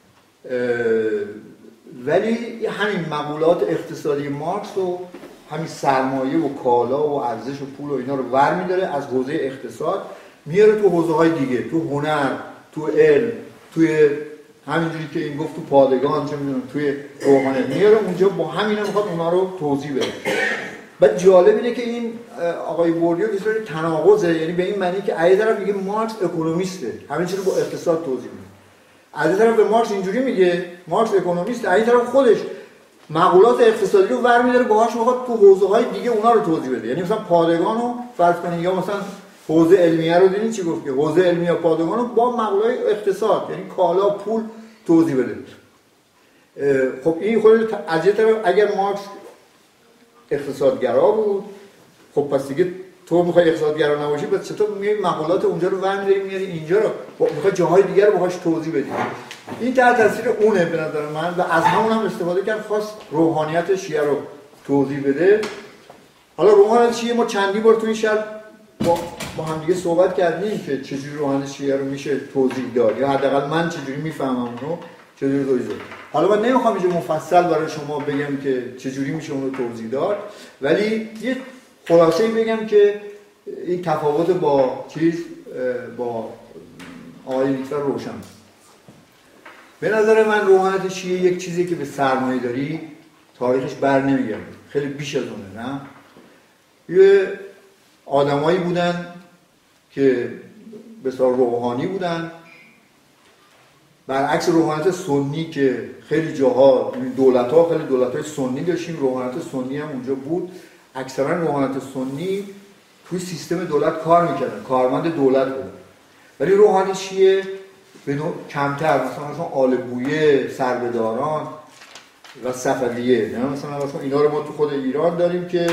ولی همین مقولات اقتصادی مارکس و همین سرمایه و کالا و ارزش و پول و اینا رو ور می‌داره از حوزه اقتصاد میاره تو حوزه‌های دیگه، تو هنر، تو علم، توی همینجوری که این گفت تو پادگان، چه می‌دونم توی روحانیت میاره اونجا، با همینا میخواد اونا رو توضیح بده. بعد جالب اینه که این آقای بوردیو یه جوری تناقضه، یعنی به این معنی که از طرف میگه مارکس اکونومیسته، همین چیزو با اقتصاد توضیح میده. از طرف به مارکس اینجوری میگه مارکس اکونومیست، از طرف خودش مقولات اقتصادی رو ور می‌داره باهاش میخواد تو حوزه‌های دیگه اونا رو توضیح بده. یعنی مثلا پادگان رو فرض کنید، یا مثلا حوزه علمیه رو دیدین چی گفت که حوزه علمیه پادگان رو با مقولات اقتصاد، یعنی کالا پول توضیح بده. خب این خود از یه طرف اگر مارکس اقتصادگرا بود، خب پس دیگه تو میخوای اقتصادگرا نباشی، پس چطور میای مقولات اونجا رو ور می‌داری میاری اینجا رو، میخوای جاهای دیگه رو باهاش توضیح بدی. این تحت تاثیر اونه به نظر من، و از همون هم استفاده کرد، خواست روحانیت شیعه رو توضیح بده. حالا روحانیت شیعه ما چندی بار تو این شهر با با هم دیگه صحبت کردیم که چجوری روحانیت شیعه رو میشه توضیح داد، یا حداقل من چجوری میفهمم اونو، چجوری توضیح داد. حالا من نمیخوام اینجا مفصل برای شما بگم که چجوری میشه اونو توضیح داد، ولی یه خلاصه‌ای بگم که این تفاوت با چیز با آقای نیکبر روشن است. به نظر من روحانیت شیعه یک چیزی که به سرمایه‌داری تاریخش بر نمیگرده، خیلی بیش از اونه. نه یه آدمایی بودن که بسیار روحانی بودن، برعکس روحانیت سنی که خیلی جاها دولت‌ها خیلی دولت‌های سنی داشتیم، روحانیت سنی هم اونجا بود. اکثرا روحانیت سنی توی سیستم دولت کار میکردن، کارمند دولت بودن. ولی روحانیت شیعه به نوع کمتر، مثلا مثلا آل بویه، سربداران و صفویه، نه مثلا مثلا اینا رو ما تو خود ایران داریم که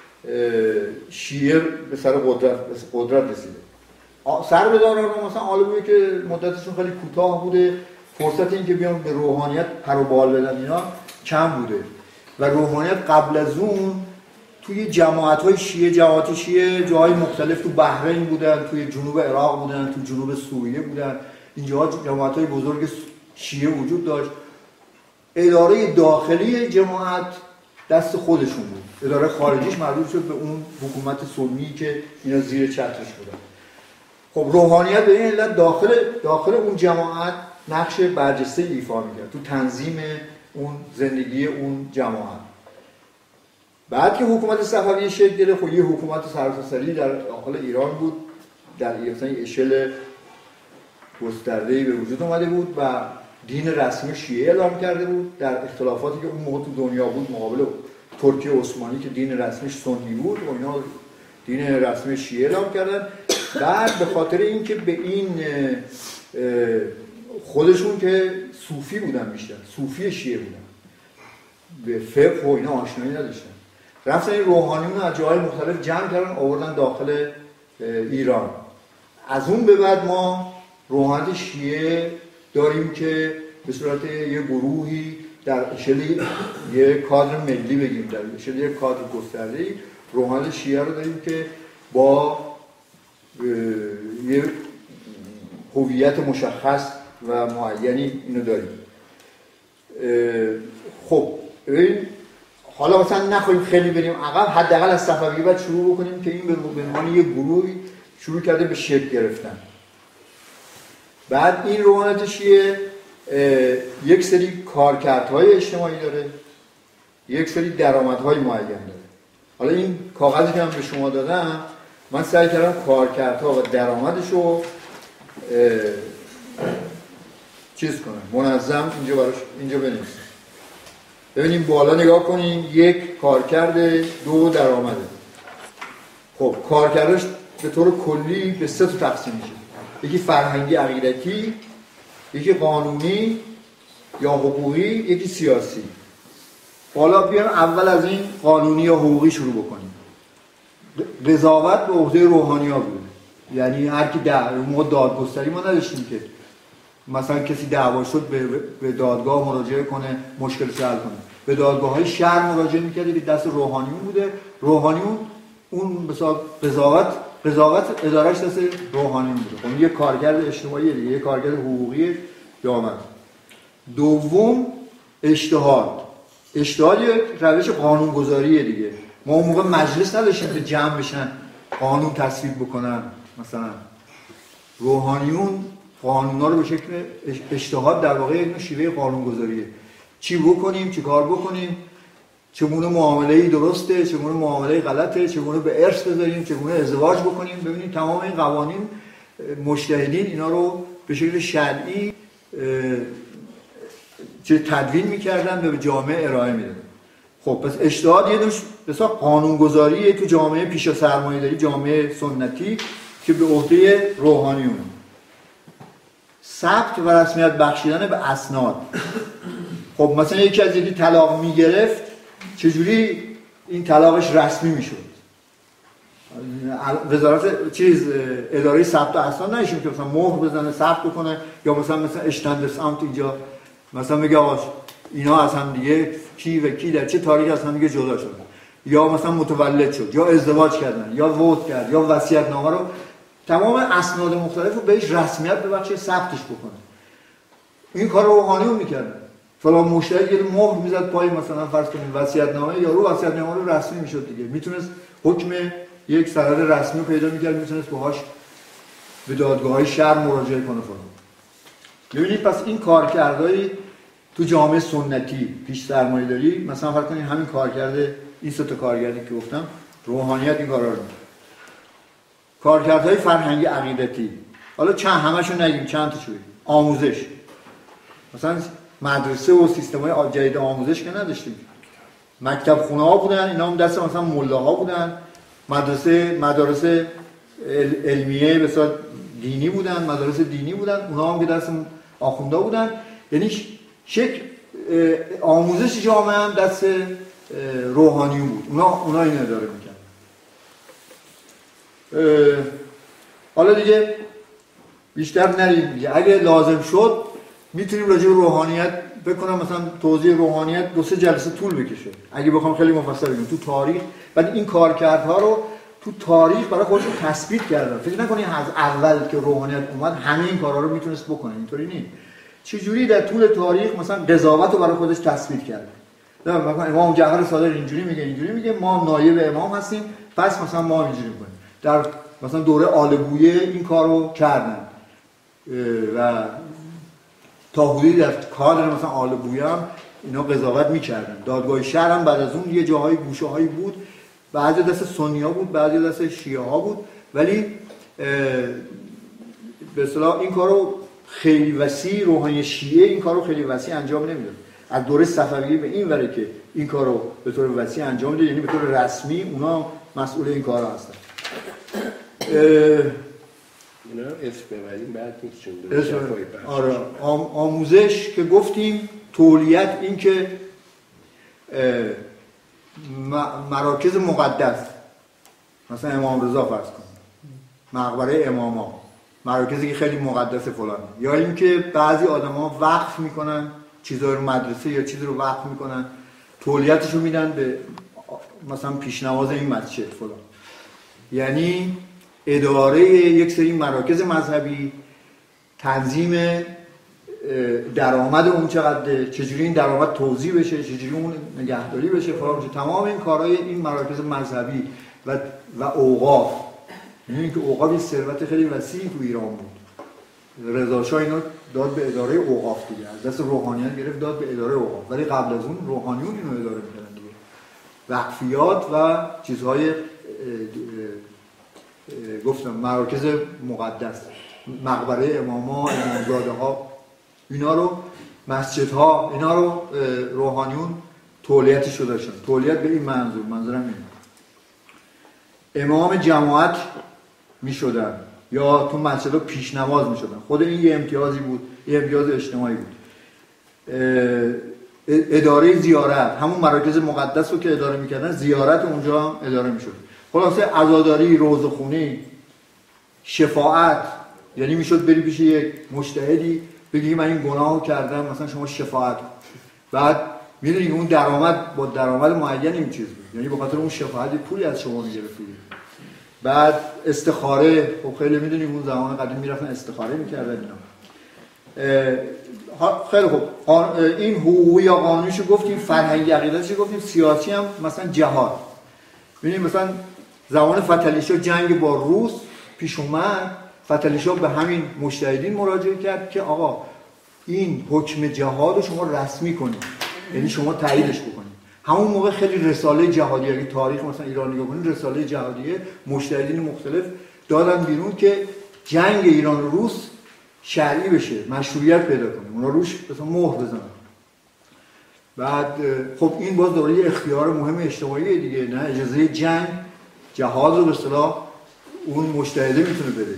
شیعه به سر قدرت قدرت رسیده. سربداران مثلا آل بویه که مدتشون خیلی کوتاه بوده، فرصت این که بیان به روحانیت پر و بال بدن اینا کم بوده. و روحانیت قبل از اون توی جماعت‌های شیعه، جماعت شیعه جاهای مختلف تو بحرین بودن، توی جنوب عراق بودن، تو جنوب سوریه بودن. اینجا جماعت‌های بزرگ شیعه وجود داشت. اداره داخلی جماعت دست خودشون بود، اداره خارجیش مربوط شد به اون حکومت سنی که اینا زیر چترش بودن. خب روحانیت به این علت داخل داخل اون جماعت نقش برجسته ایفا می‌کرد تو تنظیم اون زندگی اون جماعت. بعد که حکومت صفویه شکل گرفت، خب یه حکومت سرتاسری در داخل ایران بود، در ایران اشل گسترده‌ای به وجود اومده بود و دین رسمی شیعه اعلام کرده بود، در اختلافاتی که اون موقع تو دنیا بود مقابل ترکیه عثمانی که دین رسمیش سنی بود و اینا دین رسمی شیعه اعلام کردن. بعد به خاطر اینکه به این خودشون که صوفی بودن، بیشتر صوفی شیعه بودن، به فقه و اینا آشنایی نداشتن، رفتن این روحانیون از جاهای مختلف جمع کردن آوردن داخل ایران. از اون به بعد ما روحانیت شیعه داریم که به صورت یه گروهی در اشل یه کادر ملی بگیم، در اشل یه کادر گسترده‌ای روحانیت شیعه رو داریم که با یه هویت مشخص و معینی اینو داریم. خب ببین حالا مثلا نخواهیم خیلی بریم عقب، حداقل از صفوی بعد شروع بکنیم که این به عنوان یه گروهی شروع کرده به شکل گرفتن. بعد این روحانیت شیعه یک سری کارکردهای اجتماعی داره، یک سری درآمدهای معین داره. حالا این کاغذی که من به شما دادم من سعی کردم کارکردها و درآمدش رو چیز کنم، منظم اینجا براش اینجا بنویسم. ببینیم بالا نگاه کنیم، یک کارکرد، دو درآمده. خب کارکردش به طور کلی به سه تا تقسیم میشه، یکی فرهنگی عقیدتی، یکی قانونی یا حقوقی، یکی سیاسی. حالا بیایم اول از این قانونی یا حقوقی شروع بکنیم. قضاوت به عهده روحانی‌ها بود، یعنی هر کی در موقع دادگستری ما نداشتیم که مثلا کسی دعوا شد به دادگاه مراجعه کنه مشکلش حل کنه، به دادگاه‌های شهر مراجعه می‌کرد که دست روحانیون بوده، روحانیون اون مثلا قضاوت قضاوت ادارهش دست روحانیون بوده. اون یه کارگرد اجتماعی دیگه، یه کارگرد حقوقی جامعه. دوم اجتهاد. اجتهاد یک روش قانونگذاریه دیگه. ما اون موقع مجلس نداشتیم که جمع بشن قانون تصویب بکنن. مثلا روحانیون قانونا رو به شکل اجتهاد در واقع یک شیوه قانونگذاریه. چی بکنیم، چی کار بکنیم، چگونه معامله‌ای درسته، چگونه معامله‌ای غلطه، چگونه به ارث بذاریم، چگونه ازدواج بکنیم. ببینید تمام این قوانین مجتهدین اینا رو به شکل شرعی چه تدوین می‌کردن و به جامعه ارائه میدادن. خب پس اجتهاد یه نوع مثلا قانونگذاریه تو جامعه پیش از سرمایه‌داری، جامعه سنتی که به عهده روحانیونه. ثبت و رسمیت بخشیدن به اسناد. خب مثلا یکی از یکی طلاق میگرفت، چجوری این طلاقش رسمی میشد؟ وزارت چیز اداره ثبت اسناد نشیم که مثلا مهر بزنه ثبت بکنه، یا مثلا مثلا اشتندرسامت اینجا مثلا میگه آقا اینا از هم دیگه کی و کی در چه تاریخی از هم دیگه جدا شدن، یا مثلا متولد شد، یا ازدواج کردن، یا ووت کرد، یا وصیت‌نامه رو تمام اسناد مختلف رو بهش رسمیت ببخشه، ثبتش بکنه. این کار روحانیون میکردن. فلان مشتری یه مهر میزد پای مثلا فرض کنیم وصیت‌نامه، یا رو وصیت‌نامه رو رسمی میشد دیگه، میتونست حکم یک سند رسمی پیدا میکرد، میتونست باهاش به دادگاه‌های شهر مراجعه کنه فلان. ببینید پس این کارکردهای تو جامعه سنتی پیش سرمایه‌داری، مثلا فرض کنید همین کارکرد این سه تا کارکردی که گفتم روحانیت این کارا رو میکنه. کارکردهای فرهنگی عقیدتی، حالا چند همشون نگیم، چند تا شوید. آموزش، مثلا مدرسه و سیستم‌های جدید آموزش که نداشتیم، مکتب خونه ها بودن، اینا هم دست مثلا ملاها بودن، مدرسه مدارس علمیه بسیار دینی بودن، مدارس دینی بودن، اونا هم که دست آخوندا بودن. یعنی شکل آموزش جامعه هم دست روحانیون بود، اونا اونا این اداره می‌کردن. حالا دیگه بیشتر نریم دیگه، اگه لازم شد میتونیم راجع به روحانیت بکنم، مثلا توضیح روحانیت دو سه جلسه طول بکشه اگه بخوام خیلی مفصل بگم تو تاریخ. بعد این کارکردها رو تو تاریخ برای خودشون تثبیت کردن. فکر نکنید از اول که روحانیت اومد همه این کارا رو میتونست بکنه، اینطوری نیست. چجوری در طول تاریخ مثلا قضاوت رو برای خودش تثبیت کرده. مثلا امام جعفر صادق اینجوری میگه اینجوری میگه ما نایب امام هستیم، پس مثلا ما اینجوری میکنیم. در مثلا دوره آل بویه این کارو کردن و تا حدودی در کادر مثلا آل بویه هم اینا قضاوت میکردن. دادگاه شهر هم بعد از اون یه جاهای گوشه‌هایی بود، بعضی دست سنی‌ها بود، بعضی دست شیعه‌ها بود، ولی به اصطلاح این کارو خیلی وسیع روحانی شیعه این کارو خیلی وسیع انجام نمیداد. از دوره صفوی به این وره که این کارو به طور وسیع انجام میده، یعنی به طور رسمی اونا مسئول این کارا هستن. اینا اسم ببریم بعد نیست چون درست. آره آم، آموزش که گفتیم، تولیت، این که مراکز مقدس مثلا امام رضا فرض کن، مقبره اماما، مراکزی که خیلی مقدس فلان، یا این که بعضی آدما وقف میکنن چیزا رو، مدرسه یا چیزی رو وقف میکنن، تولیتش رو میدن به مثلا پیشنواز این مسجد فلان. یعنی اداره یک سری مراکز مذهبی، تنظیم درآمد اون چقدره، چجوری این درآمد توزیع بشه، چجوری اون نگهداری بشه فلان. تمام این کارهای این مراکز مذهبی و و اوقاف، یعنی که اوقاف یه ثروت خیلی وسیعی تو ایران بود. رضا شاه اینو داد به اداره اوقاف دیگه، از دست روحانیان گرفت داد به اداره اوقاف، ولی قبل از اون روحانیون اینو اداره می‌کردن دیگه. وقفیات و چیزهای گفتم مراکز مقدس، مقبره اماما، امامزاده ها، اینا رو، مسجدها، اینا رو روحانیون تولیتش رو داشتن. تولیت به این منظور، منظورم اینه امام جماعت می شدن یا تو مسجدها پیش نماز می شدن. خود این یه امتیازی بود، یه امتیاز اجتماعی بود. اداره زیارت، همون مراکز مقدس رو که اداره می کردن، زیارت اونجا هم اداره می شد. خلاصه عزاداری، روزخونی، شفاعت، یعنی می شد بری پیش یک مجتهدی بگی من این گناهو کردم، مثلا شما شفاعت، بعد میدونی اون درآمد با درآمد معین این چیز بود، یعنی به خاطر اون شفاعت پولی از شما میگرفت. بعد استخاره، خب خیلی میدونیم اون زمان قدیم میرفتن استخاره میکردن اینا. خیلی خوب، این حقوقی یا قانونیشو گفتیم، فرهنگی عقیدتشو گفتیم، سیاسی هم مثلا جهاد. ببینید مثلا زمان فتحعلی شاه جنگ با روس پیش اومد، فتحعلی شاه به همین مجتهدین مراجعه کرد که آقا این حکم جهاد رو شما رسمی کنید، یعنی شما تاییدش بکنید. همون موقع خیلی رساله جهادیه، اگه تاریخ مثلا ایران نگاه کنید، رساله جهادیه مجتهدین مختلف دادن بیرون که جنگ ایران و روس شرعی بشه، مشروعیت پیدا کنه، اونا روش مثلا مهر بزنن. بعد خب این باز دوره اختیار مهم اجتماعی دیگه، نه اجازه جنگ جهاد رو به اصطلاح اون مجتهده میتونه بده.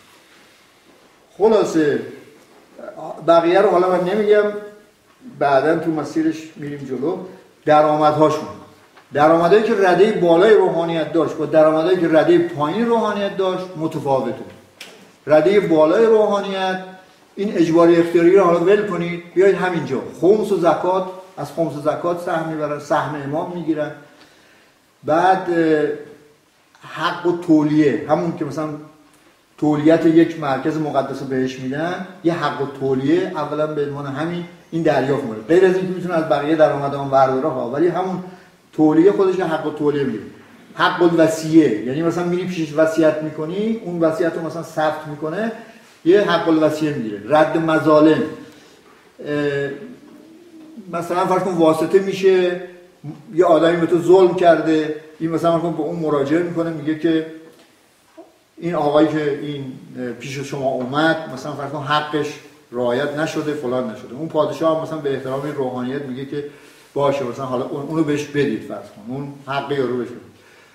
خلاصه بقیه رو حالا من نمیگم، بعداً تو مسیرش میریم جلو. درآمدهاشون، درآمدایی که رده بالای روحانیت داشت با درآمدایی که رده پایین روحانیت داشت متفاوته. رده بالای روحانیت این اجباری اختیاری رو حالا ول کنید، بیایید همینجا خمس و زکات، از خمس و زکات سهم میبرن، سهم امام میگیرن. بعد حق و تولیه، همون که مثلا تولیت یک مرکز مقدس رو بهش میدن، یه حق و تولیه اولا به عنوان همین این دریافت میکنه، غیر از اینکه میتونه از بقیه درآمدام برداره ها، ولی همون تولیه خودش حق و تولیه میگیره. حق الوصیه، یعنی مثلا میری پیش وصیت میکنی، اون وصیت رو مثلا ثبت میکنه، یه حق الوصیه میگیره. رد مظالم، مثلا فرض کن واسطه میشه، یه آدمی به تو ظلم کرده، این مثلا فرض کن به اون مراجعه میکنه، میگه که این آقایی که این پیش شما اومد مثلا فرض کن حقش رعایت نشده، فلان نشده. اون پادشاه هم مثلا به احترام این روحانیت میگه که باشه مثلا حالا اونو بهش بدید، فرض کن اون حقی رو بهش بدید.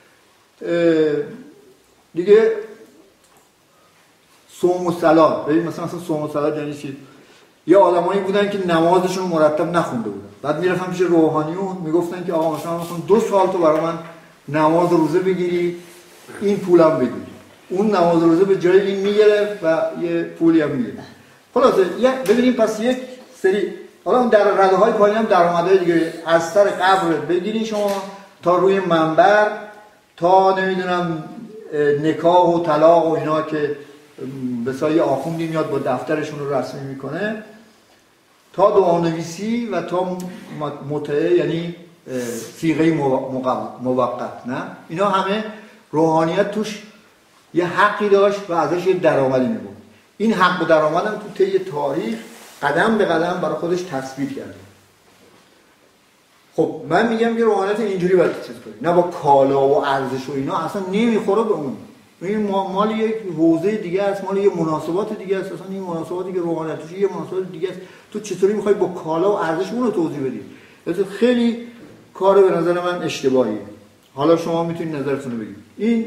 دیگه صوم و صلات، ببین مثلا مثلا صوم و صلات یعنی چی؟ یه آدمایی بودن که نمازشون مرتب نخونده بودن، بعد میرفتن پیش روحانیون میگفتن که آقا مثلا مثلا دو سال تو برای من نماز و روزه بگیری، این پولم بگیری. اون نماز و روزه به جای این میگرفت و یه پولی هم میگرفت. خلاصه ببینیم پس یک سری، حالا اون در رده های پایین هم درآمدهای دیگه، از سر قبر بگیری شما تا روی منبر، تا نمیدونم نکاح و طلاق و اینا که به سایه آخوندی میاد با دفترشون رو رسمی میکنه، تا دعانویسی و تا متعه یعنی صیغه موقت. نه اینا همه روحانیت توش یه حقی داشت و ازش یه درآمدی میبود. این حق و درآمد هم تو طی تاریخ قدم به قدم برای خودش تثبیت کرده. خب من میگم که روحانیت اینجوری باید چیز کنی، نه با کالا و ارزش و اینا، اصلا نمیخوره به اون. این مال یک حوزه دیگه است، مال یه مناسبات دیگه است. اصلا این مناسباتی که روحانیت توش یه مناسبات دیگه است، تو چطوری میخوای با کالا و ارزش اون رو توضیح بدی؟ مثلا خیلی کار به نظر من اشتباهیه. حالا شما میتونید نظرتون رو بگید. این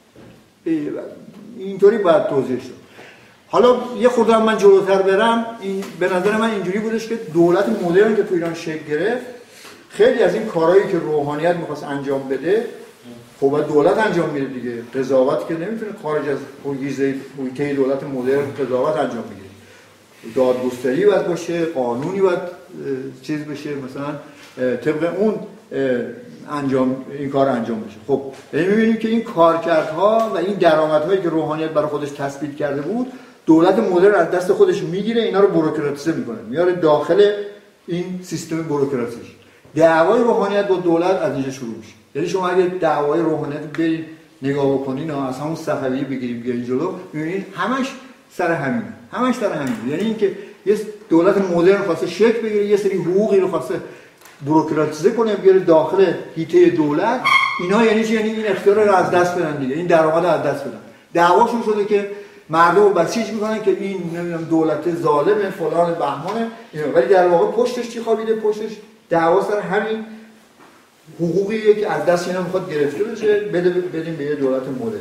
اینطوری باید توضیح شد. حالا یه خورده من جلوتر برم، این به نظر من اینجوری بودش که دولت مدرن که تو ایران شکل گرفت، خیلی از این کارهایی که روحانیت می‌خواست انجام بده، خب دولت انجام میده دیگه. قضاوت که نمیتونه خارج از حوزه حوزه دولت مدرن قضاوت انجام بگیره. دادگستری باید باشه، قانونی باید چیز بشه، مثلا طبق اون انجام این کار انجام بشه. خب یعنی می‌بینیم که این کارکردها و این درآمدهایی که روحانیت برای خودش تثبیت کرده بود، دولت مدرن از دست خودش میگیره، اینا رو بوروکراتیزه میکنه، میاره داخل این سیستم بوروکراتیش. دعوای روحانیت با دولت از اینجا شروع میشه. یعنی شما اگه دعوای روحانیت برید نگاه بکنین، از همون صفوی بگیریم بیاین جلو، میبینید همش سر همین، همش سر همین. یعنی اینکه یه دولت مدرن خواسته شکل بگیره، یه سری حقوقی رو خواسته بوروکراتیزه کنه، بیاره داخل حیطه دولت. اینا یعنی چی؟ یعنی این اختیار رو از دست بدن دیگه، این درآمد از دست بدن. دعواشون شده که مردم رو بسیج میکنن که این نمیدونم دولت ظالمه فلان بهمانه، ولی در واقع پشتش چی خوابیده؟ پشتش دعوا سر همین حقوقیه که از دست اینا میخواد گرفته بشه، بده بدیم به یه دولت مدرن.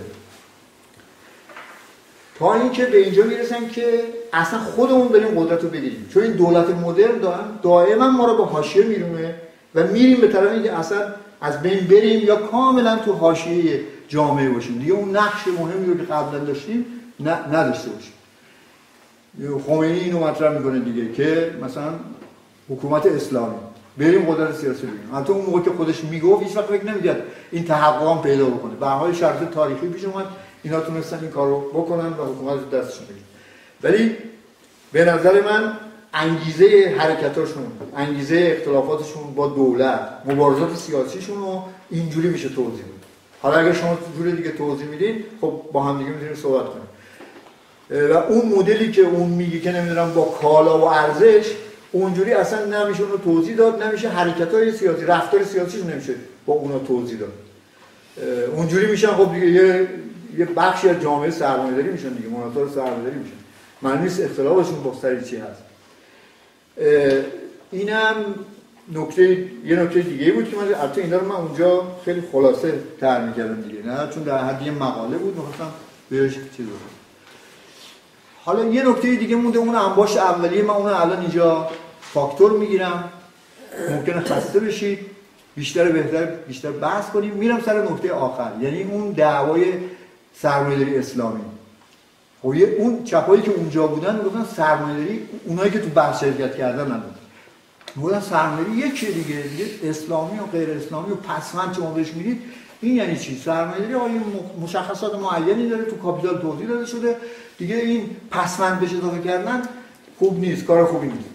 تا اینکه به اینجا میرسن که اصلا خودمون بریم قدرت رو بگیریم، چون این دولت مدرن دائم دائما ما رو به حاشیه میرونه و میریم به طرف اینکه اصلا از بین بریم یا کاملا تو حاشیه جامعه باشیم دیگه. اون نقش مهمی رو که قبلا داشتیم نه نداشته باشیم. خمینی اینو مطرح میکنه دیگه که مثلا حکومت اسلامی بریم قدرت سیاسی بگیریم. حتی اون موقع که خودش میگفت هیچ وقت فکر نمی‌کرد این تحقق هم پیدا بکنه. به هر حال شرط تاریخی پیش اومد، اینا تونستن این کارو بکنن و حکومت رو دستشون بگیرن. ولی به نظر من انگیزه حرکتاشون، انگیزه اختلافاتشون با دولت، مبارزات سیاسیشون رو اینجوری میشه توضیح بده. حالا اگه شما جوری دیگه توضیح میدین، خب با هم دیگه میتونیم صحبت کنیم. و اون مدلی که اون میگه که نمیدونم با کالا و ارزش، اونجوری اصلا نمیشه اون رو توضیح داد، نمیشه حرکت‌های سیاسی، رفتار سیاسیشون نمیشه با اونا توضیح داد. اونجوری میشن خب دیگه یه یه بخشی از جامعه سرمایه‌داری میشن دیگه، مناطق سرمایه‌داری میشن. معنی نیست اختلافشون با سر چی هست. اینم نکته یه نکته دیگه بود که من البته اینا رو من اونجا خیلی خلاصه طرح می‌کردم دیگه، نه چون در حد یه مقاله بود می‌خواستم بهش چیز بگم. حالا یه نکته دیگه مونده، اون انباش اولیه. من اون الان اینجا فاکتور میگیرم، ممکنه خسته بشید، بیشتر بهتر بیشتر بحث کنیم. میرم سر نکته آخر، یعنی اون دعوای سرمایه‌داری اسلامی. خب اون چپایی که اونجا بودن میگفتن سرمایه‌داری، اونایی که تو بحث شرکت کردن نداشت، میگفتن سرمایه‌داری یکی دیگه، دیگه اسلامی و غیر اسلامی و پسوند شما بهش میرید. این یعنی چی؟ سرمایه‌داری آیا مشخصات معینی داره، تو کاپیتال توضیح داده شده دیگه، این پسوند بشه اضافه کردن خوب نیست، کار خوبی نیست.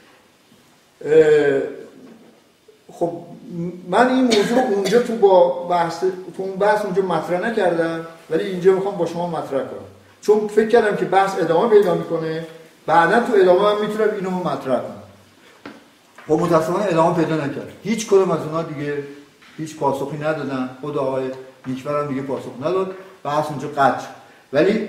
خب من این موضوع اونجا تو با بحث تو اون بحث اونجا مطرح نکردم، ولی اینجا میخوام با شما مطرح کنم، چون فکر کردم که بحث ادامه پیدا میکنه، بعدا تو ادامه من میتونم اینو مطرح کنم. خب متأسفانه ادامه پیدا نکرد. هیچ کدوم از اونها دیگه هیچ پاسخی ندادن. خود آقای نیکبر هم دیگه پاسخ نداد، بحث اونجا قطع شد. ولی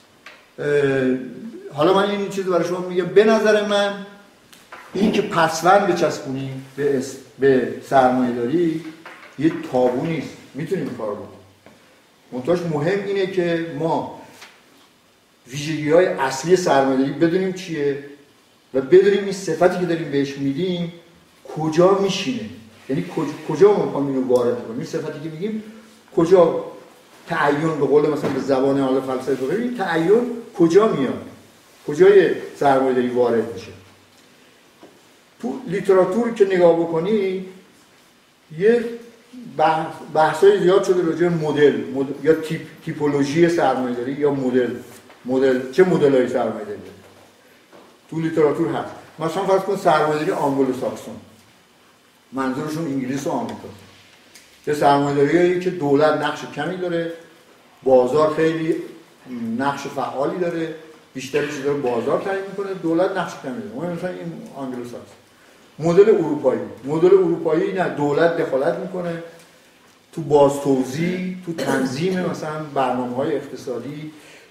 حالا من این چیز برای شما میگم، به نظر من این که پسوند بچسبونیم به اس... به سرمایه‌داری یه تابو نیست، میتونیم این کارو بکنیم. منتهاش مهم اینه که ما ویژگی‌های اصلی سرمایه‌داری بدونیم چیه و بدونیم این صفتی که داریم بهش میدیم کجا میشینه، یعنی کجا کجا ما می‌خوایم اینو وارد کنیم. این صفتی که میگیم کجا تعین، به قول مثلا به زبان حال فلسفه بگیم تعین کجا میاد، کجای سرمایه‌داری وارد میشه. تو لیتراتور که نگاه بکنی یه بحث بحثای زیاد شده راجع به مدل, مدل یا تیپ تیپولوژی سرمایه‌داری یا مدل مدل چه مدل‌های سرمایه‌داری تو لیتراتور هست. مثلا فرض کن سرمایه‌داری آنگلو ساکسون، منظورشون انگلیس و آمریکا. یه سرمایه‌داریه که دولت نقش کمی داره، بازار خیلی نقش فعالی داره، بیشتر چیزا رو بازار تعیین میکنه، دولت نقش کمی داره. مثلا این آنگلو ساکسون. مدل اروپایی، مدل اروپایی نه دولت دخالت میکنه، تو بازتوزیع، تو تنظیم مثلا برنامه‌های اقتصادی،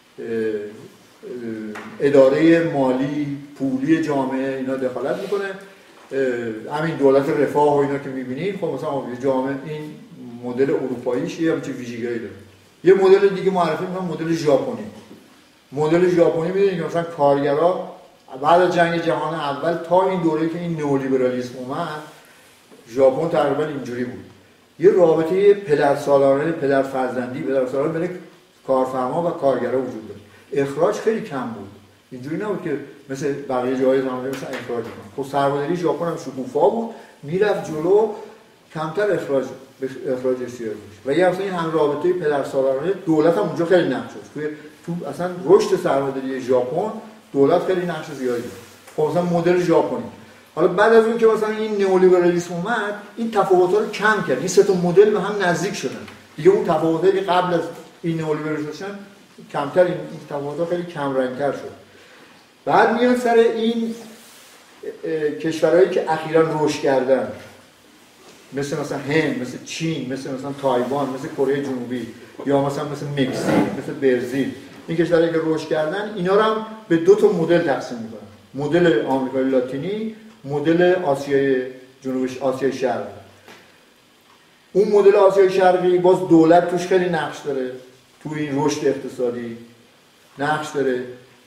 اداره مالی، پولی جامعه اینا دخالت میکنه. همین دولت رفاه و اینا که میبینید، خب مثلا جامعه این مدل اروپاییش یه همچین ویژگی‌هایی داره. یه مدل دیگه معرفی میکنم، مدل ژاپنی. مدل ژاپنی میدونید که مثلا کارگرا بعد از جنگ جهان اول تا این دوره‌ای که این نئولیبرالیسم اومد، ژاپن تقریبا اینجوری بود. یه رابطه پدرسالارانه، پدر فرزندی، پدر سالارانه بین کارفرما و کارگرا وجود داشت. اخراج خیلی کم بود. اینجوری نبود که مثل بقیه جاهای زمانه مثلا اخراج کنن. خب سرمایه‌داری ژاپن هم شکوفا بود، میرفت جلو، کمتر اخراج اخراج سیاسی و یه اصلا این هم رابطه پدرسالارانه، دولت هم اونجا خیلی نقش داشت. تو اصلا رشد سرمایه‌داری ژاپن دولت خیلی نقش زیادی داشت. خب مثلا مدل ژاپنی. حالا بعد از اون که مثلا این نئولیبرالیسم اومد، این تفاوت‌ها رو کم کرد. این سه تا مدل به هم نزدیک شدن. دیگه اون تفاوتایی که قبل از این نئولیبرالیسم داشتن کمتر، این تفاوت‌ها خیلی کم رنگ‌تر شد. بعد میاد سر این کشورهایی که اخیراً رشد کردن، مثل مثلا هند، مثل چین، مثل مثلا تایوان، مثل کره جنوبی یا مثلا مثل مکزیک، مثل برزیل. این کشورهایی که رشد کردن، اینا رو هم به دو تا مدل تقسیم می‌کنن. مدل آمریکای لاتینی، مدل آسیای جنوبی، آسیای شرقی. اون مدل آسیای شرقی باز دولت توش خیلی نقش داره، تو این رشد اقتصادی نقش داره.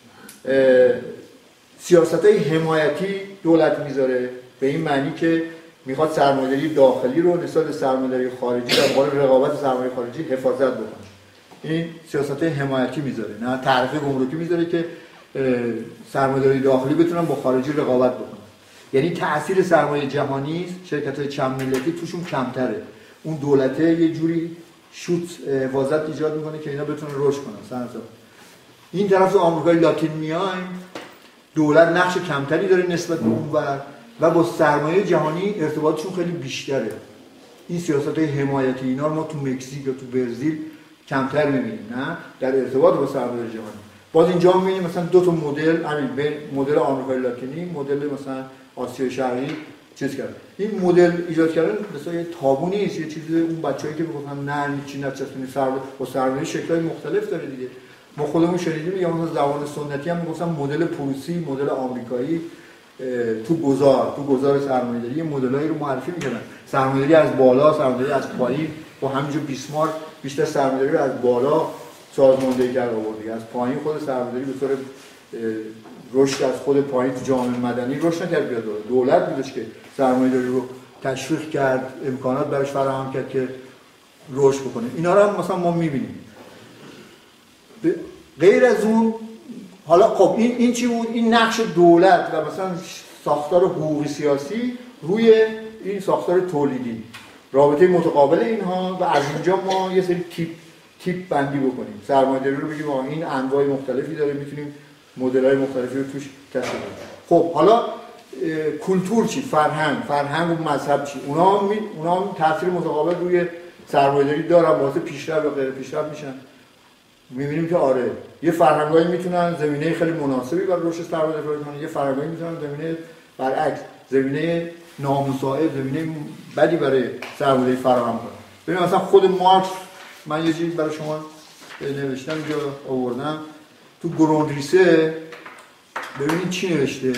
سیاست‌های حمایتی دولت میذاره، به این معنی که میخواد سرمایه‌داری داخلی رو نسبت به سرمایه‌داری خارجی در مقابل رقابت سرمایه خارجی حفاظت بکنه. این سیاست‌های حمایتی میذاره، نه تعرفه گمرکی میذاره که سرمایه‌داری داخلی بتونن با خارجی رقابت بکنن. یعنی تأثیر سرمایه جهانی، شرکت‌های چند ملتی توشون کمتره. اون دولته یه جوری شوت حفاظت ایجاد میکنه که اینا بتونن رشد کنن. سنتا این طرف آمریکای لاتین میایم، دولت نقش کمتری داره نسبت به اونور و با سرمایه جهانی ارتباطشون خیلی بیشتره. این سیاست‌های حمایتی اینا رو ما تو مکزیک یا تو برزیل کمتر می‌بینیم، نه در ارتباط با سرمایه جهانی. باز اینجا می‌بینیم مثلا دو تا مدل، همین بین مدل آمریکای لاتینی، مدل مثلا آسیای شرقی چیز کرد. این مدل ایجاد کردن مثلا یه تابو نیست، یه چیزی اون بچه‌ای که میگفتن نه هیچ نچسبونی سرمایه با سرمایه شکل‌های مختلف داره دیگه. ما خودمون شنیدیم یا مثلا زبان سنتی هم میگفتن مدل پروسی، مدل آمریکایی تو گذار، تو گذار سرمایه‌داری یه مدلایی رو معرفی می‌کردن. سرمایه‌داری از بالا، سرمایه‌داری از پایین، با همینجور بیسمارک بیشتر سرمایه‌داری رو از بالا سازماندهی کرد آورد. از پایین خود سرمایه‌داری به طور رشد از خود پایین تو جامعه مدنی رشد نکرد بیاد. دولت بودش که سرمایه‌داری رو تشویق کرد، امکانات براش فراهم کرد که رشد بکنه. اینا رو هم مثلا ما می‌بینیم. غیر از اون حالا خب این این چی بود؟ این نقش دولت و مثلا ساختار حقوقی سیاسی روی این ساختار تولیدی، رابطه متقابل اینها و از اینجا ما یه سری تیپ تیپ بندی بکنیم. سرمایه‌داری رو بگیم آها این انواع مختلفی داره، میتونیم مدل‌های مختلفی رو توش تشکیل بدیم. خب حالا کلتور چی؟ فرهنگ، فرهنگ و مذهب چی؟ اونا هم می... اونا هم تاثیر متقابل روی سرمایه‌داری دارن، واسه پیشرفت و غیر پیشرفت میشن. می‌بینیم که آره یه فرهنگایی میتونن زمینه خیلی مناسبی برای رشد سرمایه‌داری ایجاد کنن، یه فرهنگایی میتونن زمینه برعکس، زمینه نامساعد، زمینه بدی برای سرمایه‌داری فراهم کنن. ببین مثلا خود مارکس، من یه چیزی برای شما نوشتم اینجا آوردم تو گروندریسه، ببینید چی نوشته: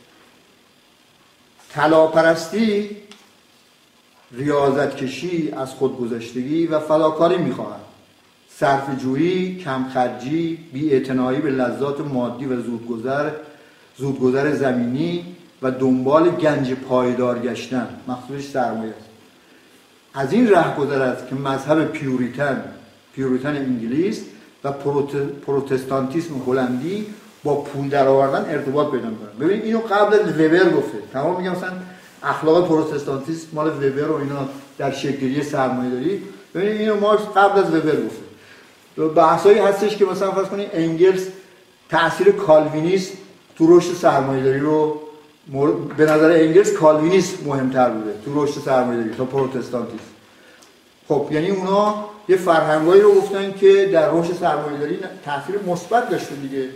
طلاپرستی ریاضت کشی از خودگذشتگی و فداکاری می‌خواهد. صرفه‌جویی، کم‌خرجی، بی‌اعتنایی به لذات مادی و زودگذر، زودگذر زمینی و دنبال گنج پایدار گشتن، مقصودش سرمایه است. از این راه گذرد که مذهب پیوریتن، پیوریتن انگلیس و پروتستانتیسم هلندی با پول درآوردن ارتباط پیدا می‌کنن. ببین اینو قبل از وبر گفته. تمام میگم مثلا اخلاق پروتستانتیسم مال وبر و اینا در شکل‌گیری سرمایه‌داری. ببین اینو مارکس قبل از وبر گفته. بحثایی هستش که مثلا فرض کنید انگلس تأثیر کالوینیسم تو رشد سرمایه‌داری رو مورد... به نظر انگلس کالوینیسم مهمتر بوده تو رشد سرمایه‌داری تا پروتستانتیسم. خب یعنی اونا یه فرهنگایی رو گفتن که در رشد سرمایه‌داری تأثیر مثبت داشته دیگه.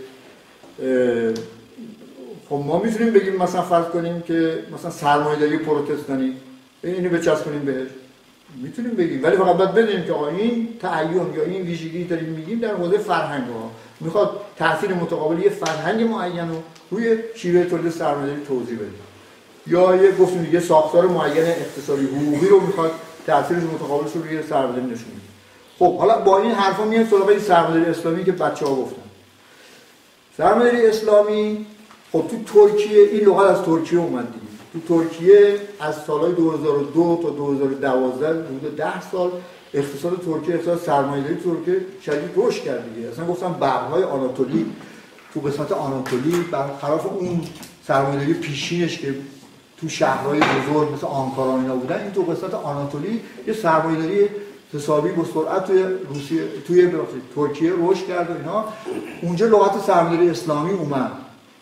خب ما میتونیم بگیم مثلا فرض کنیم که مثلا سرمایه‌داری پروتستانی اینو بچسبونیم بهش، میتونیم بگیم، ولی فقط باید بدونیم که آقا این تعین یا این ویژگی داریم میگیم در حوزه فرهنگ ها میخواد تاثیر متقابل یه فرهنگ معین رو روی شیوه تولید سرمایه‌داری توضیح بده، یا یه گفتیم دیگه ساختار معین اقتصادی حقوقی رو میخواد تاثیرش متقابلش رو روی سرمایه‌داری نشون بده. خب حالا با این حرفا میاد سراغ این سرمایه‌داری اسلامی که بچه‌ها گفتن. سرمایه‌داری اسلامی خب تو ترکیه، این لغت از ترکیه اومد دیگه. تو ترکیه از سالهای دو هزار و دو تا دو هزار و دوازده حدود ده سال اقتصاد ترکیه، اقتصاد سرمایه‌داری ترکیه شدید رشد کرد دیگه. اصلا گفتم بحرهای آناتولی، تو قسمت آناتولی برخلاف اون سرمایه‌داری پیشینش که تو شهرهای بزرگ مثل آنکارا اینا بودن، این تو قسمت آناتولی یه سرمایه‌داری حسابی با سرعت توی روسیه توی ترکیه رشد کرد و اینا. اونجا لغت سرمایه‌داری اسلامی اومد،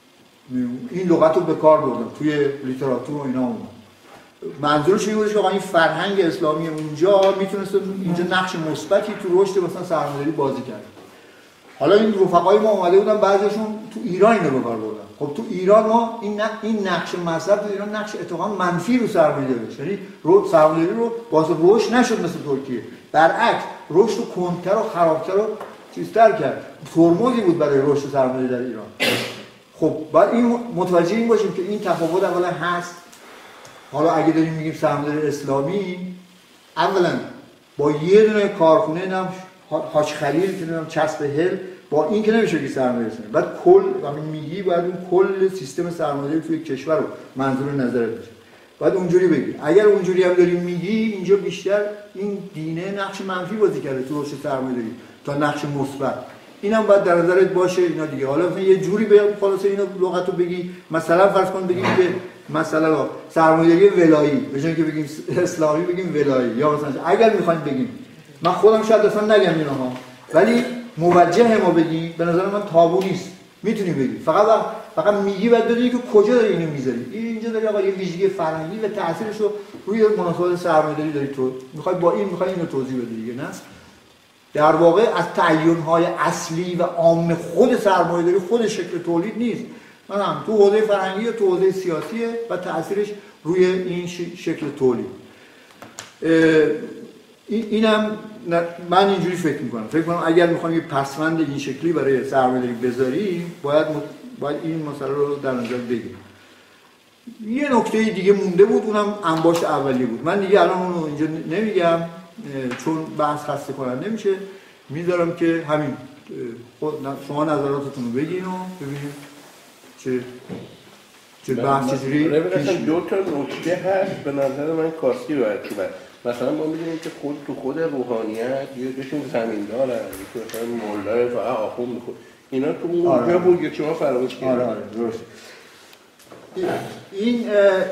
این لغت رو به کار بردن توی لیتراتور و اینا اومد. منظورش این بودش که آقا این فرهنگ اسلامی اونجا میتونست اینجا نقش مثبتی تو رشد مثلا سرمایه‌داری بازی کرد. حالا این رفقای ما اومده بودن بعضیشون تو ایران اینو به کار بردن. خب تو ایران ما این این نقش مذهب تو ایران نقش اتفاقا منفی رو سرمایه‌داری داشت، یعنی رو سرمایه‌داری رو واسه رشد نشد مثل ترکیه، برعکس رشد رو کندتر و خرابتر و چیزتر کرد، ترمزی بود برای رشد سرمایه‌داری در ایران. خب بعد این متوجه این باشیم که این تفاوت اولا هست. حالا اگه داریم میگیم سرمایه‌داری اسلامی، اولا با یه دونه کارخونه نم حاج خلیل که نمیدونم چسب هل، با این که نمیشه که سرمایه‌داری اسلامی، بعد کل همین میگی باید اون کل سیستم سرمایه‌داری توی کشور رو منظور نظرت باشه، بعد اونجوری بگی. اگر اونجوری هم داریم میگی، اینجا بیشتر این دینه نقش منفی بازی کرده تو رشد سرمایه‌داری تا نقش مثبت. اینم باید در نظرت باشه اینا دیگه. حالا مثلا یه جوری به خلاصه اینو لغتو بگی، مثلا فرض کن بگیم که مثلا سرمایه‌داری ولایی به جای اینکه بگیم اسلامی بگیم ولایی، یا مثلا اگر می‌خوایم بگیم، من خودم شاید اصلا نگم اینها، ولی موجه ما بگی به نظر من تابو نیست، میتونی بگی. فقط فقط میگی بعد بدونی که کجا داری اینو میذاری. اینجا داری آقا یه ویژگی فرهنگی و تاثیرش رو روی مناسبات سرمایه‌داری داری تو می‌خوای با این می‌خوای اینو توضیح بدی دیگه. نه در واقع از تعیین‌های اصلی و عام خود سرمایه‌داری خود شکل تولید نیست، من هم تو حوزه فرهنگی و تو حوزه سیاسیه و تأثیرش روی این شکل تولید. اینم من اینجوری فکر می‌کنم. فکر کنم اگر می‌خوایم یه پسوند این شکلی برای سرمایه‌داری بذاریم، باید باید این مسئله رو در نظر بگیریم. یه نکته دیگه مونده بود، اونم انباشت اولیه بود. من دیگه الان اون رو اینجا نمیگم چون بحث خسته کننده نمیشه، میذارم که همین شما نظراتتون رو بگین و ببینیم چه چه بحث چجوری پیش میره. دو تا نکته هست به نظر من کاستی باید که مثلا ما می‌دونیم که خود تو خود روحانیت یه دوشون زمیندارن، یکی مثلا مولای فقط آخوند می‌خواد، اینا تو اونجا بود که شما فراموش کردید. آره آره درست. این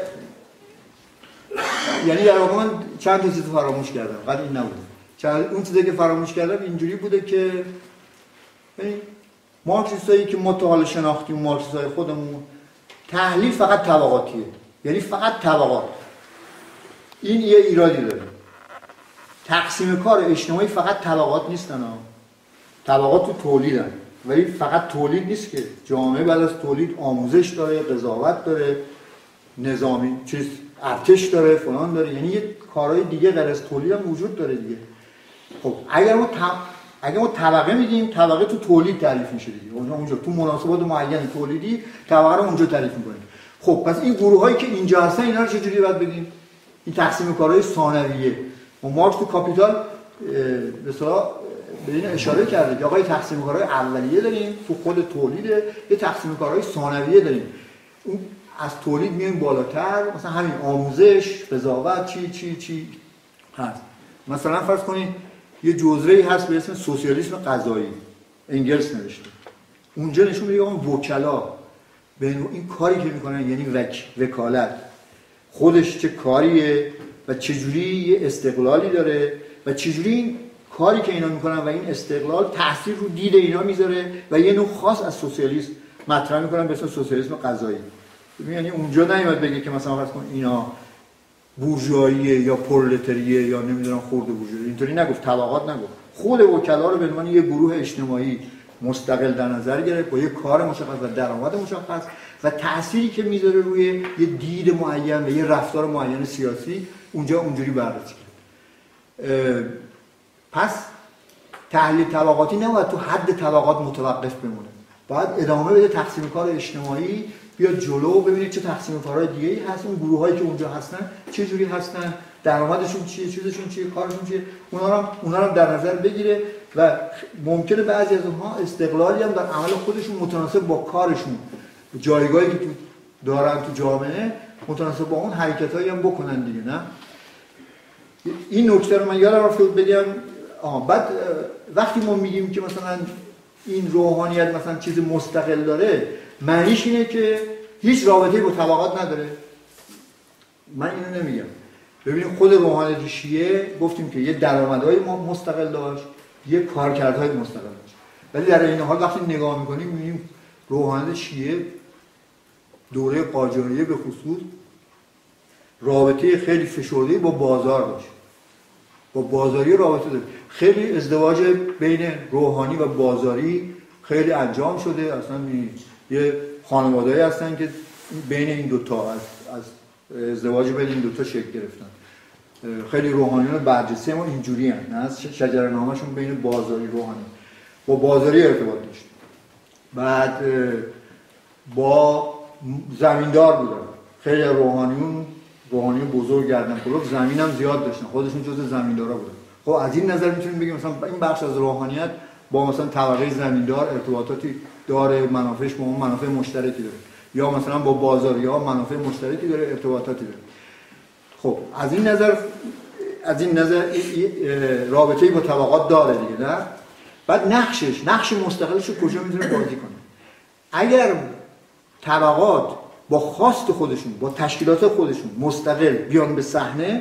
یعنی در واقع من چند تا چیز فراموش کردم، بعد این نبود. چند اون چیزی که فراموش کردم اینجوری بوده که یعنی مارکسیستایی که ما تا حالا شناختیم، مارکسیستای خودمون، تحلیل فقط طبقاتیه، یعنی فقط طبقات. این یه ایرادی داره. تقسیم کار اجتماعی فقط طبقات نیستن ها. طبقات تو تولیدن، ولی فقط تولید نیست که جامعه بعد از تولید آموزش داره، قضاوت داره، نظامی چیز ارتش داره، فلان داره، یعنی یه کارهای دیگه غیر از تولید هم وجود داره دیگه. خب اگر ما ت... اگر ما طبقه میگیم، طبقه تو تولید تعریف میشه دیگه. اونجا اونجا تو مناسبات معین تولیدی طبقه رو اونجا تعریف میکنیم. خب پس این گروهایی که اینجا هستن اینا رو چجوری باید بگیم؟ این تقسیم کارهای ثانویه. و مارکس تو کاپیتال به اصطلاح به این اشاره کرده که آقا تقسیم کارهای اولیه داریم تو خود تولیده، یه تقسیم کارهای ثانویه داریم. اون از تولید میایم بالاتر، مثلا همین آموزش، قضاوت، چی چی چی هست. مثلا فرض کنید یه جزره‌ای هست به اسم سوسیالیسم غذایی، انگلس نوشته. اونجا نشون میده اون وکلا به این کاری که میکنن، یعنی وک وکالت خودش چه کاریه و چجوری یه استقلالی داره و چجوری این کاری که اینا میکنن و این استقلال تاثیر رو دید اینا میذاره و یه نوع خاص از سوسیالیسم مطرح میکنن به اسم سوسیالیسم غذایی. یعنی اونجا نمیاد بگه که مثلا فرض کن اینا بورژواییه یا پرولتاریه یا نمیدونم خرد بورژوایی، اینطوری نگفت، طبقات نگفت. خود وکلا رو به عنوان یه گروه اجتماعی مستقل در نظر گرفت با یه کار مشخص و درآمد مشخص و تأثیری که میذاره روی یه دید معین و یه رفتار معین سیاسی، اونجا اونجوری بررسی کرد. پس تحلیل طبقاتی نباید تو حد طبقات متوقف بمونه، باید ادامه بده، تقسیم کار اجتماعی بیاد جلو، ببینید چه تقسیم کارهای دیگه‌ای هست، اون گروهایی که اونجا هستن چه جوری هستن، درآمدشون چیه، چیزشون چیه، کارشون چیه، اونا رو اونا رو در نظر بگیره و ممکنه بعضی از اونها استقلالی هم در عمل خودشون متناسب با کارشون، جایگاهی که تو دارن تو جامعه متناسب با اون حرکتایی هم بکنن دیگه. نه این نکته رو من یادم رفت بگم. آه بعد وقتی ما میگیم که مثلا این روحانیت مثلا چیز مستقل داره، معنیش اینه که هیچ رابطه‌ای با طبقات نداره؟ من اینو نمیگم. ببینید خود روحانیت شیعه گفتیم که یه درآمدهای مستقل داشت، یه کارکردهای مستقل داشت، ولی در این حال وقتی نگاه می‌کنیم می‌بینیم روحانیت شیعه دوره قاجاریه به خصوص رابطه خیلی فشرده با بازار داشت، با بازاری رابطه داشت. خیلی ازدواج بین روحانی و بازاری خیلی انجام شده، اصلا یه خانواده‌ای هستن که بین این دوتا از از ازدواج بین این دوتا شکل گرفتن. خیلی روحانیان برجسته ما اینجوری هستن، از شجره‌نامه‌شون بین بازاری روحانی با بازاری ارتباط داشت. بعد با زمیندار بودن، خیلی روحانیون روحانی بزرگ گردن کلوف زمین هم زیاد داشتن، خودشون جزء زمیندارا بودن. خب از این نظر میتونیم بگیم مثلا این بخش از روحانیت با مثلا طبقه زمیندار ارتباطاتی داره، منافعش با اون منافع مشترکی داره، یا مثلا با بازاری‌ها منافع مشترکی داره، ارتباطاتی داره. خب از این نظر از این نظر رابطه‌ای با طبقات داره دیگه. نه بعد نقشش نقش مستقلش رو کجا میتونه بازی کنه؟ اگر طبقات با خواست خودشون با تشکیلات خودشون مستقل بیان به صحنه،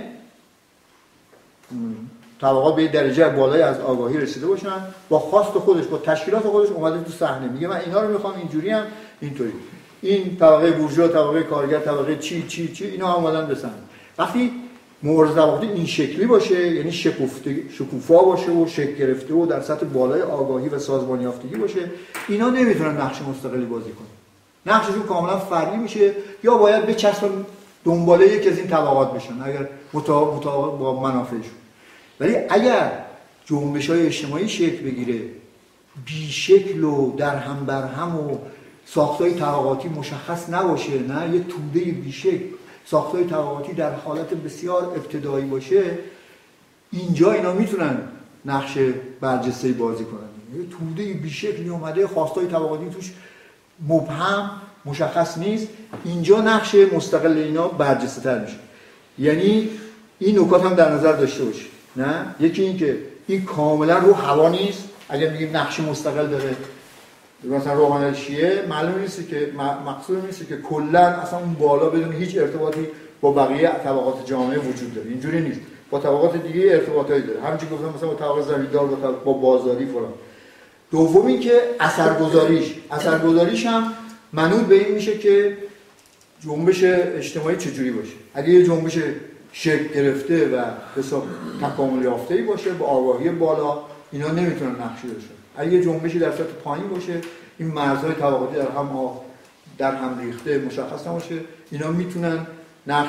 طبقات به درجه بالایی از آگاهی رسیده باشن، با خواست خودش با تشکیلات خودش اومده تو صحنه، میگه من اینا رو میخوام اینجوری هم اینطوری، این طبقه بورژوا، طبقه کارگر، طبقه چی چی چی اینا اومدن به صحنه. وقتی مبارزه طبقاتی این شکلی باشه، یعنی شکوفته شکوفا باشه و شکل گرفته و در سطح بالای آگاهی و سازمان یافتگی باشه، اینا نمیتونن نقش مستقلی بازی کنن، نقششون کاملا فردی میشه، یا باید بچسبن دنباله یکی از این طبقات بشن اگر مطابق با منافعشون. ولی اگر جنبش‌های اجتماعی شکل بگیره بی شکل و در هم بر هم و ساختای طبقاتی مشخص نباشه، نه یه توده بی شکل، ساختای طبقاتی در حالت بسیار ابتدایی باشه، اینجا اینا میتونن نقش برجسته‌ای بازی کنن. یه توده بی شکلی اومده، خواستای طبقاتی توش مبهم مشخص نیست، اینجا نقش مستقل اینا برجسته‌تر میشه. یعنی این نکات هم در نظر داشته باشید. نه یکی این که این کاملا رو هوا نیست، اگر میگیم نقش مستقل داره مثلا روحانیت شیعه، معلوم نیست که مقصود نیست که کلا اصلا اون بالا بدون هیچ ارتباطی با بقیه طبقات جامعه وجود داره، اینجوری نیست، با طبقات دیگه ارتباطایی داره، همونجوری گفتم مثلا با طبقه زمیندار با, با بازاری فلان. دوم این که اثرگذاریش اثرگذاریش هم منوط به این میشه که جنبش اجتماعی چجوری باشه. اگه یه جنبش شکل گرفته و حساب تکامل یافته‌ای باشه با آگاهی بالا، اینا نمیتونن نقشی داشته. اگه یه جنبشی در سطح پایین باشه، این مرزهای طبقاتی در هم در هم ریخته مشخص نباشه، اینا میتونن نقش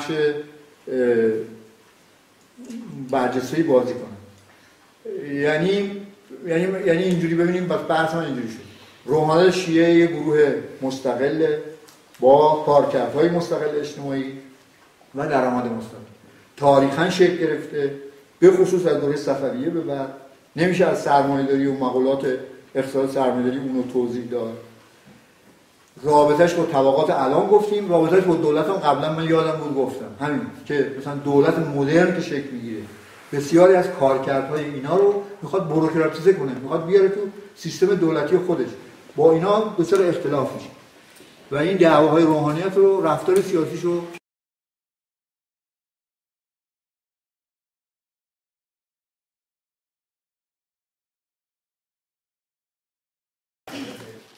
برجسته‌ای بازی کنن. یعنی یعنی یعنی اینجوری ببینیم، بس بحث ما اینجوری شد. روحانیت شیعه یه گروه مستقل با کارکردهای مستقل اجتماعی و درآمد مستقل، تاریخاً شکل گرفته، به خصوص از دوره صفویه به بعد. نمیشه از سرمایه‌داری و مقولات اقتصاد سرمایه‌داری اونو توضیح داد. رابطش با طبقات الان گفتیم، رابطش با دولت هم قبلا من یادم بود گفتم، همین که مثلا دولت مدرن که شکل میگیره بسیاری از کارکردهای اینا رو میخواد بوروکراتیزه کنه، میخواد بیاره تو سیستم دولتی خودش، با اینا دچار اختلاف میشه و این دعواهای روحانیت رو، رفتار سیاسیش رو